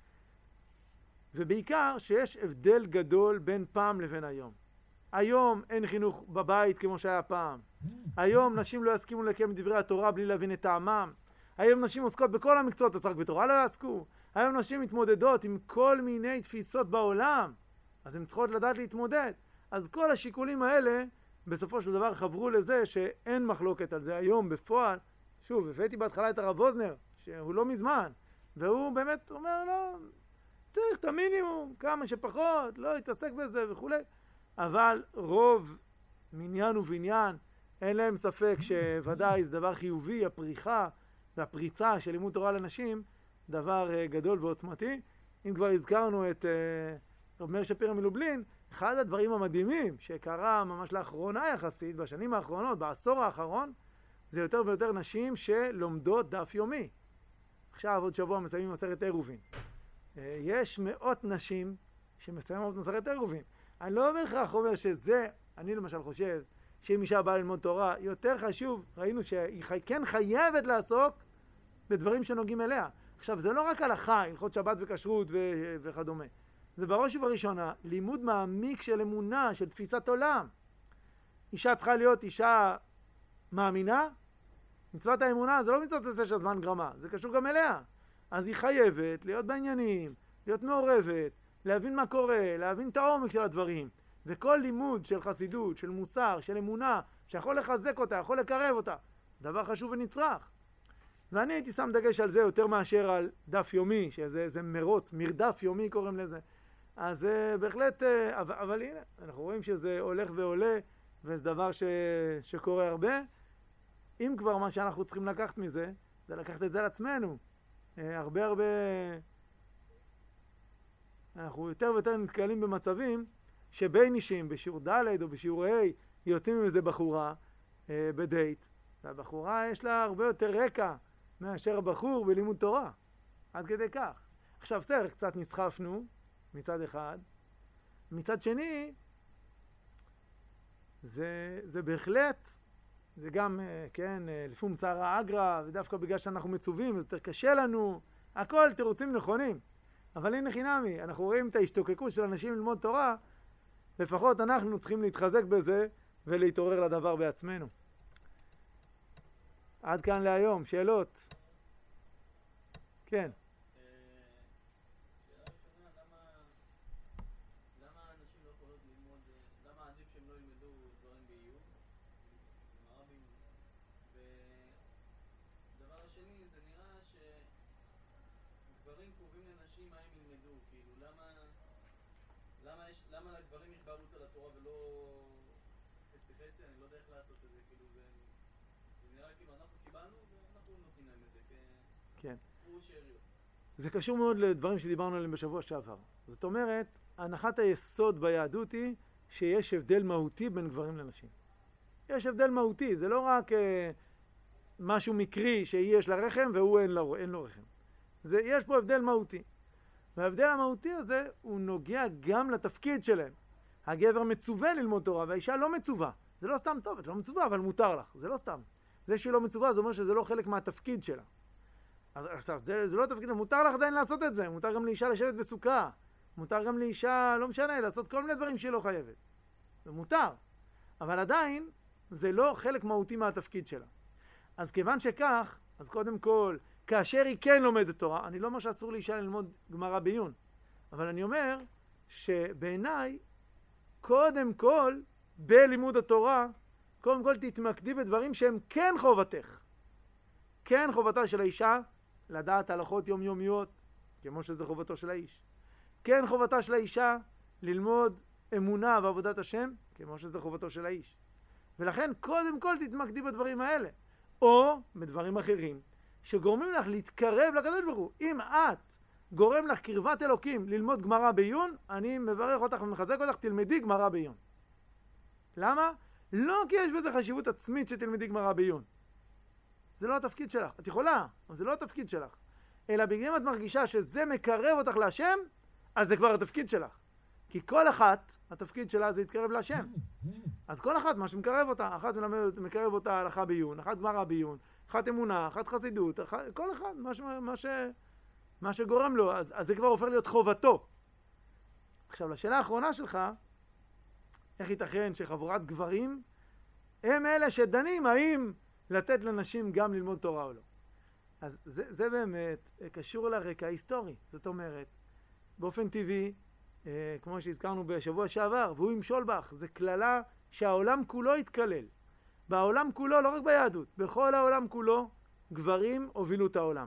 ובעיקר שיש הבדל גדול בין פעם לבין היום. היום אין חינוך בבית כמו שהיה פעם. היום נשים לא יסכימו לקיים דברי התורה בלי להבין את טעמם. היום נשים עוסקות בכל המקצועות, אז רק בתורה לא יעסקו. היום נשים מתמודדות עם כל מיני תפיסות בעולם, אז הן צריכות לדעת להתמודד. אז כל השיקולים האלה בסופו של דבר חברו לזה שאין מחלוקת על זה היום בפועל. שוב, הבאתי בהתחלה את הרב ווזנר, שהוא לא מזמן, והוא באמת אומר, לא, צריך את המינימום, כמה שפחות, לא יתעסק בזה וכו'. אבל רוב מניין ובניין אין להם ספק שוודאי זה דבר חיובי, הפריחה והפריצה של לימוד תורה לנשים, דבר גדול ועוצמתי. אם כבר הזכרנו את רב מאיר שפירא מלובלין, אחד הדברים המדהימים שקרה ממש לאחרונה יחסית, בשנים האחרונות, בעשור האחרון, זה יותר ויותר נשים שלומדות דף יומי. עכשיו עוד שבוע מסיימים מסכת עירובין. יש מאות נשים שמסיימות מסכת עירובין. אני לא בהכרח אומר שזה, אני למשל חושב שאם אישה באה ללמוד תורה, יותר חשוב, ראינו שהיא כן חייבת לעסוק בדברים שנוגעים אליה. עכשיו, זה לא רק הלכה, הלכות שבת וכשרות וכדומה. זה בראש ובראשונה לימוד מעמיק של אמונה, של תפיסת עולם. אישה צריכה להיות אישה מאמינה. מצוות האמונה זה לא מצוות עשה של זמן גרמה, זה קשור גם אליה. אז היא חייבת להיות בעניינים, להיות מעורבת, להבין מה קורה, להבין את העומק של הדברים. וכל לימוד של חסידות, של מוסר, של אמונה, שיכול לחזק אותה, יכול לקרב אותה, דבר חשוב ונצרך. ואני הייתי שם דגש על זה יותר מאשר על דף יומי, שזה מרוץ, מרדף יומי קוראים לזה. אז זה בהחלט, אבל הנה, אנחנו רואים שזה הולך ועולה, וזה דבר שקורה הרבה. אם כבר מה שאנחנו צריכים לקחת מזה, זה לקחת את זה על עצמנו. הרבה, אנחנו יותר ויותר נתקלים במצבים, שבין אישים, בשיעור ד' או בשיעור ה', יוצאים עם איזה בחורה בדייט, והבחורה יש לה הרבה יותר רקע מאשר הבחור בלימוד תורה. עד כדי כך. עכשיו, בסדר, קצת נסחפנו מצד אחד. מצד שני, זה בהחלט, זה גם, כן, לפעמים צערה אגרא, ודווקא בגלל שאנחנו מצווים, אז יותר קשה לנו. הכל תירוצים נכונים. אבל הנה חינמי, אנחנו רואים את ההשתוקקות של אנשים ללמוד תורה, לפחות אנחנו צריכים להתחזק בזה ולהתעורר לדבר בעצמנו. עד כאן להיום, שאלות? כן. שאלה ראשונה, למה אנשים לא יכולות ללמוד, למה עדיף שהם לא ילמדו דברים בעיון, עם הרבים? ודבר השני, זה נראה שגברים קרובים לנשים מה הם ילמדו, כאילו למה לגברים יש בעלות על התורה ולא חצי חצי? אני לא יודע איך לעשות את זה, כאילו זה נראה כאילו אנחנו קיבלנו ואנחנו נותנים להם את זה כן. כפרו שאריות. זה קשור מאוד לדברים שדיברנו עליהם בשבוע שעבר. זאת אומרת, הנחת היסוד ביהדות היא שיש הבדל מהותי בין גברים לנשים. יש הבדל מהותי, זה לא רק משהו מקרי שהיא יש לה רחם והוא אין לו רחם. יש פה הבדל מהותי. וההבדל המהותי הזה הוא נוגע גם לתפקיד שלהם. הגבר מצווה ללמוד תורה והאישה לא מצווה. זה לא סתם טוב, את לא מצווה, אבל מותר לך. זה לא סתם. זה שהיא לא מצווה, זה אומר שזה לא חלק מהתפקיד שלה. אז עכשיו, זה לא תפקיד, מותר לך עדיין לעשות את זה. מותר גם לאישה לשבת בסוכה. מותר גם לאישה, לא משנה, לעשות כל מיני דברים שהיא לא חייבת. זה מותר. אבל עדיין, זה לא חלק מהותי מהתפקיד שלה. אז כיוון שכך, אז קודם כל, כאשר היא כן לומדת תורה, אני לא אומר שאסור לאישה ללמוד גמרא בעיון, אבל אני אומר שבעיניי, קודם כל, בלימוד התורה, קודם כל תתמקדי בדברים שהם כן חובתך. כן חובתה של האישה לדעת הלכות יומיומיות, כמו שזה חובתו של האיש. כן חובתה של האישה ללמוד אמונה ועבודת השם, כמו שזה חובתו של האיש. ולכן קודם כל תתמקדי בדברים האלה, או בדברים אחרים, שגורמים לך להתקרב לקדוש ברוך הוא. אם את גורם לך קרבת אלוקים ללמוד גמרא בעיון, אני מברך אותך ומחזק אותך, תלמדי גמרא בעיון. למה? לא כי יש בזה חשיבות עצמית שתלמדי גמרא בעיון. זה לא התפקיד שלך. את יכולה, אבל זה לא התפקיד שלך. אלא בגלל את מרגישה שזה מקרב אותך להשם, אז זה כבר התפקיד שלך. כי כל אחת, התפקיד שלה זה להתקרב להשם. אז כל אחת, מה שמקרב אותה, אחת מקרב אותה הלכה בעיון, אחת גמרא בעיון, אחת אמונה, אחת חסידות, כל אחד, מה שגורם לו, אז זה כבר הופך להיות חובתו. עכשיו, לשאלה האחרונה שלך, איך ייתכן שחבורת גברים הם אלה שדנים האם לתת לנשים גם ללמוד תורה או לא? אז זה באמת קשור לרקע ההיסטורי. זאת אומרת, באופן טבעי, כמו שהזכרנו בשבוע שעבר, והוא ימשול בך, זה כללה שהעולם כולו יתכלל. בעולם כולו, לא רק ביהדות, בכל העולם כולו, גברים הובילו את העולם.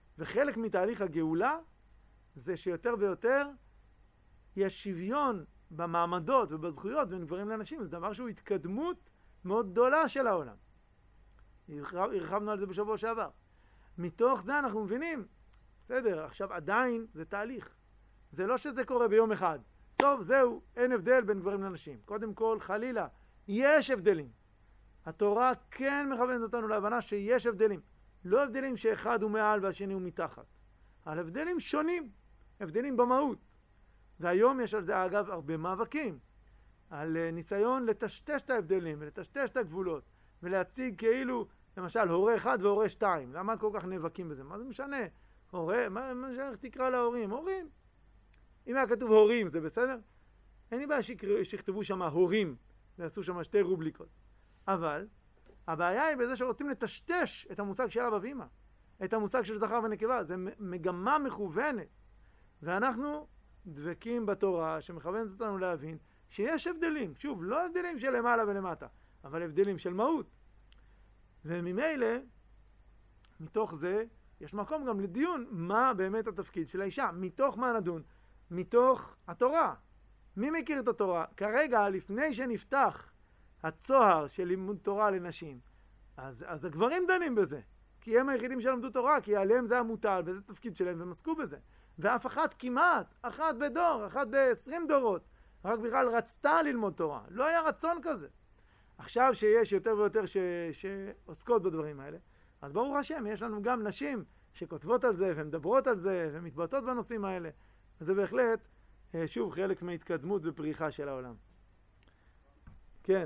וחלק מתהליך הגאולה זה שיותר ויותר יש שוויון במעמדות ובזכויות בין גברים לנשים, זה דבר שהוא התקדמות מאוד גדולה של העולם. הרחבנו על זה בשבוע שעבר. מתוך זה אנחנו מבינים, בסדר, עכשיו עדיין זה תהליך. זה לא שזה קורה ביום אחד. טוב, זהו, אין הבדל בין גברים לנשים. קודם כל, חלילה, יש הבדלים. התורה כן מכוונת אותנו להבנה שיש הבדלים. לא הבדלים שאחד הוא מעל והשני הוא מתחת. על הבדלים שונים, הבדלים במהות. והיום יש על זה אגב הרבה מאבקים. על ניסיון לטשטש את ההבדלים ולטשטש את הגבולות. ולהציג כאילו, למשל, הורה אחד והורה שתיים. למה כל כך נאבקים בזה? מה זה משנה? הורה, מה משנה איך תקרא להורים? הורים. אם היה כתוב הורים, זה בסדר? אין לי בעיה שיכתבו שם הורים, ועשו שם שתי רובליקות. אבל, הבעיה היא בזה שרוצים לטשטש את המושג של אבא ואמא. את המושג של זכר ונקבה. זה מגמה מכוונת. ואנחנו דבקים בתורה שמכוונת אותנו להבין שיש הבדלים. שוב, לא הבדלים של למעלה ולמטה, אבל הבדלים של מהות. וממילא, מתוך זה, יש מקום גם לדיון מה באמת התפקיד של האישה. מתוך מה נדון? מתוך התורה. מי מכיר את התורה? כרגע, לפני שנפתח הצוהר של לימוד תורה לנשים, אז הגברים דנים בזה. כי הם היחידים שלמדו תורה, כי עליהם זה המוטל, וזה תפקיד שלהם, והם עסקו בזה. ואף אחת כמעט, אחת בדור, אחת ב-20 דורות, רק בכלל רצתה ללמוד תורה. לא היה רצון כזה. עכשיו שיש יותר ויותר שעוסקות בדברים האלה, אז ברוך השם, יש לנו גם נשים שכותבות על זה, ומדברות על זה, ומתבטאות בנושאים האלה. וזה בהחלט, שוב, חלק מהתקדמות ופריחה של העולם. כן.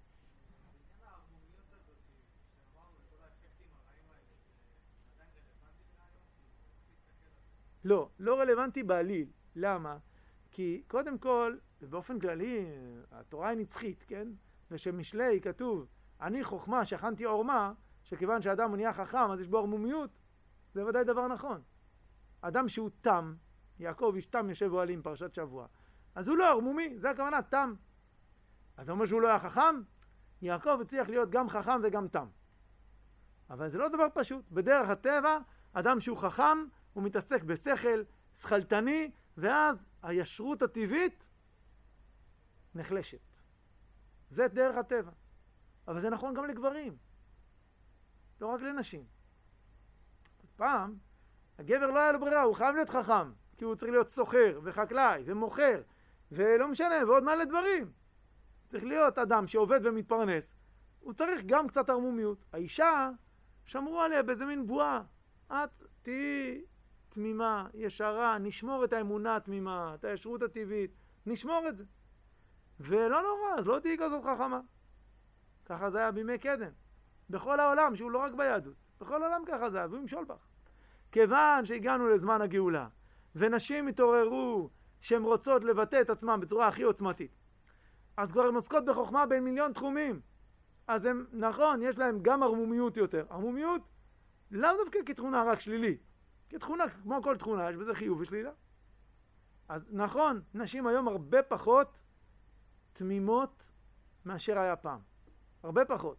לא, לא רלוונטי בעליל. למה? כי קודם כל, באופן כללי, התורה היא נצחית, כן? ושמשלי כתוב, אני חוכמה שהכנתי עורמה, שכיוון שאדם הוא נהיה חכם, אז יש בו ערמומיות. זה ודאי דבר נכון. אדם שהוא תם, יעקב איש תם יושב אוהלים, פרשת שבוע. אז הוא לא ערמומי, זה הכוונה, תם. אז זה אומר שהוא לא היה חכם? יעקב הצליח להיות גם חכם וגם תם. אבל זה לא דבר פשוט. בדרך הטבע, אדם שהוא חכם, הוא מתעסק בשכל שכלתני, ואז הישרות הטבעית נחלשת. זה דרך הטבע. אבל זה נכון גם לגברים. לא רק לנשים. אז פעם, הגבר לא היה לו ברירה, הוא חייב להיות חכם. כי הוא צריך להיות סוחר וחקלאי ומוכר, ולא משנה, ועוד מלא דברים. צריך להיות אדם שעובד ומתפרנס. הוא צריך גם קצת ערמומיות. האישה, שמרו עליה באיזה מין בועה. את תהיי תמימה, ישרה, נשמור את האמונה התמימה, את הישרות הטבעית, נשמור את זה. ולא נורא, אז לא תהיי כזאת חכמה. ככה זה היה בימי קדם. בכל העולם, שהוא לא רק ביהדות. בכל העולם ככה זה היה, והוא ימשול בך. כיוון שהגענו לזמן הגאולה, ונשים התעוררו שהן רוצות לבטא את עצמם בצורה הכי עוצמתית, אז כבר הן עוסקות בחוכמה בין מיליון תחומים. אז הם, נכון, יש להם גם ערמומיות יותר. ערמומיות לאו דווקא כתכונה רק שלילית. כתכונה, כמו כל תכונה, יש בזה חיוב ושלילה. אז נכון, נשים היום הרבה פחות תמימות מאשר היה פעם. הרבה פחות.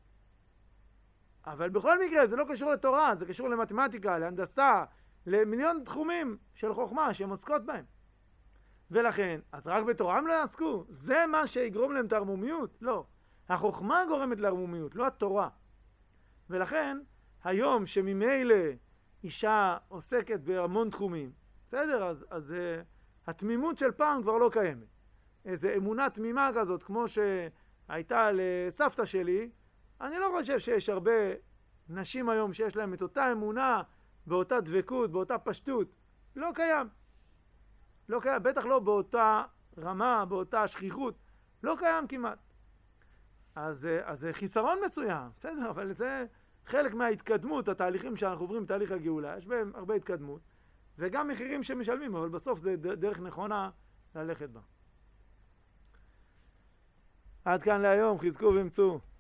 אבל בכל מקרה זה לא קשור לתורה, זה קשור למתמטיקה, להנדסה, למיליון תחומים של חוכמה שהן עוסקות בהם. ולכן, אז רק בתורה הם לא יעסקו. זה מה שיגרום להם את הערמומיות? לא. החוכמה גורמת לערמומיות, לא התורה. ולכן, היום שממילא אישה עוסקת בהמון תחומים, בסדר? אז התמימות של פעם כבר לא קיימת. איזו אמונה תמימה כזאת, כמו שהייתה לסבתא שלי, אני לא חושב שיש הרבה נשים היום שיש להם את אותה אמונה, באותה דבקות, באותה פשטות. לא קיים. לא קיים, בטח לא באותה רמה, באותה שכיחות. לא קיים כמעט. אז זה חיסרון מסוים, בסדר, אבל זה חלק מההתקדמות, התהליכים שאנחנו עוברים בתהליך הגאולה, יש בהם הרבה התקדמות, וגם מחירים שמשלמים, אבל בסוף זה דרך נכונה ללכת בה. עד כאן להיום, חזקו ואמצו.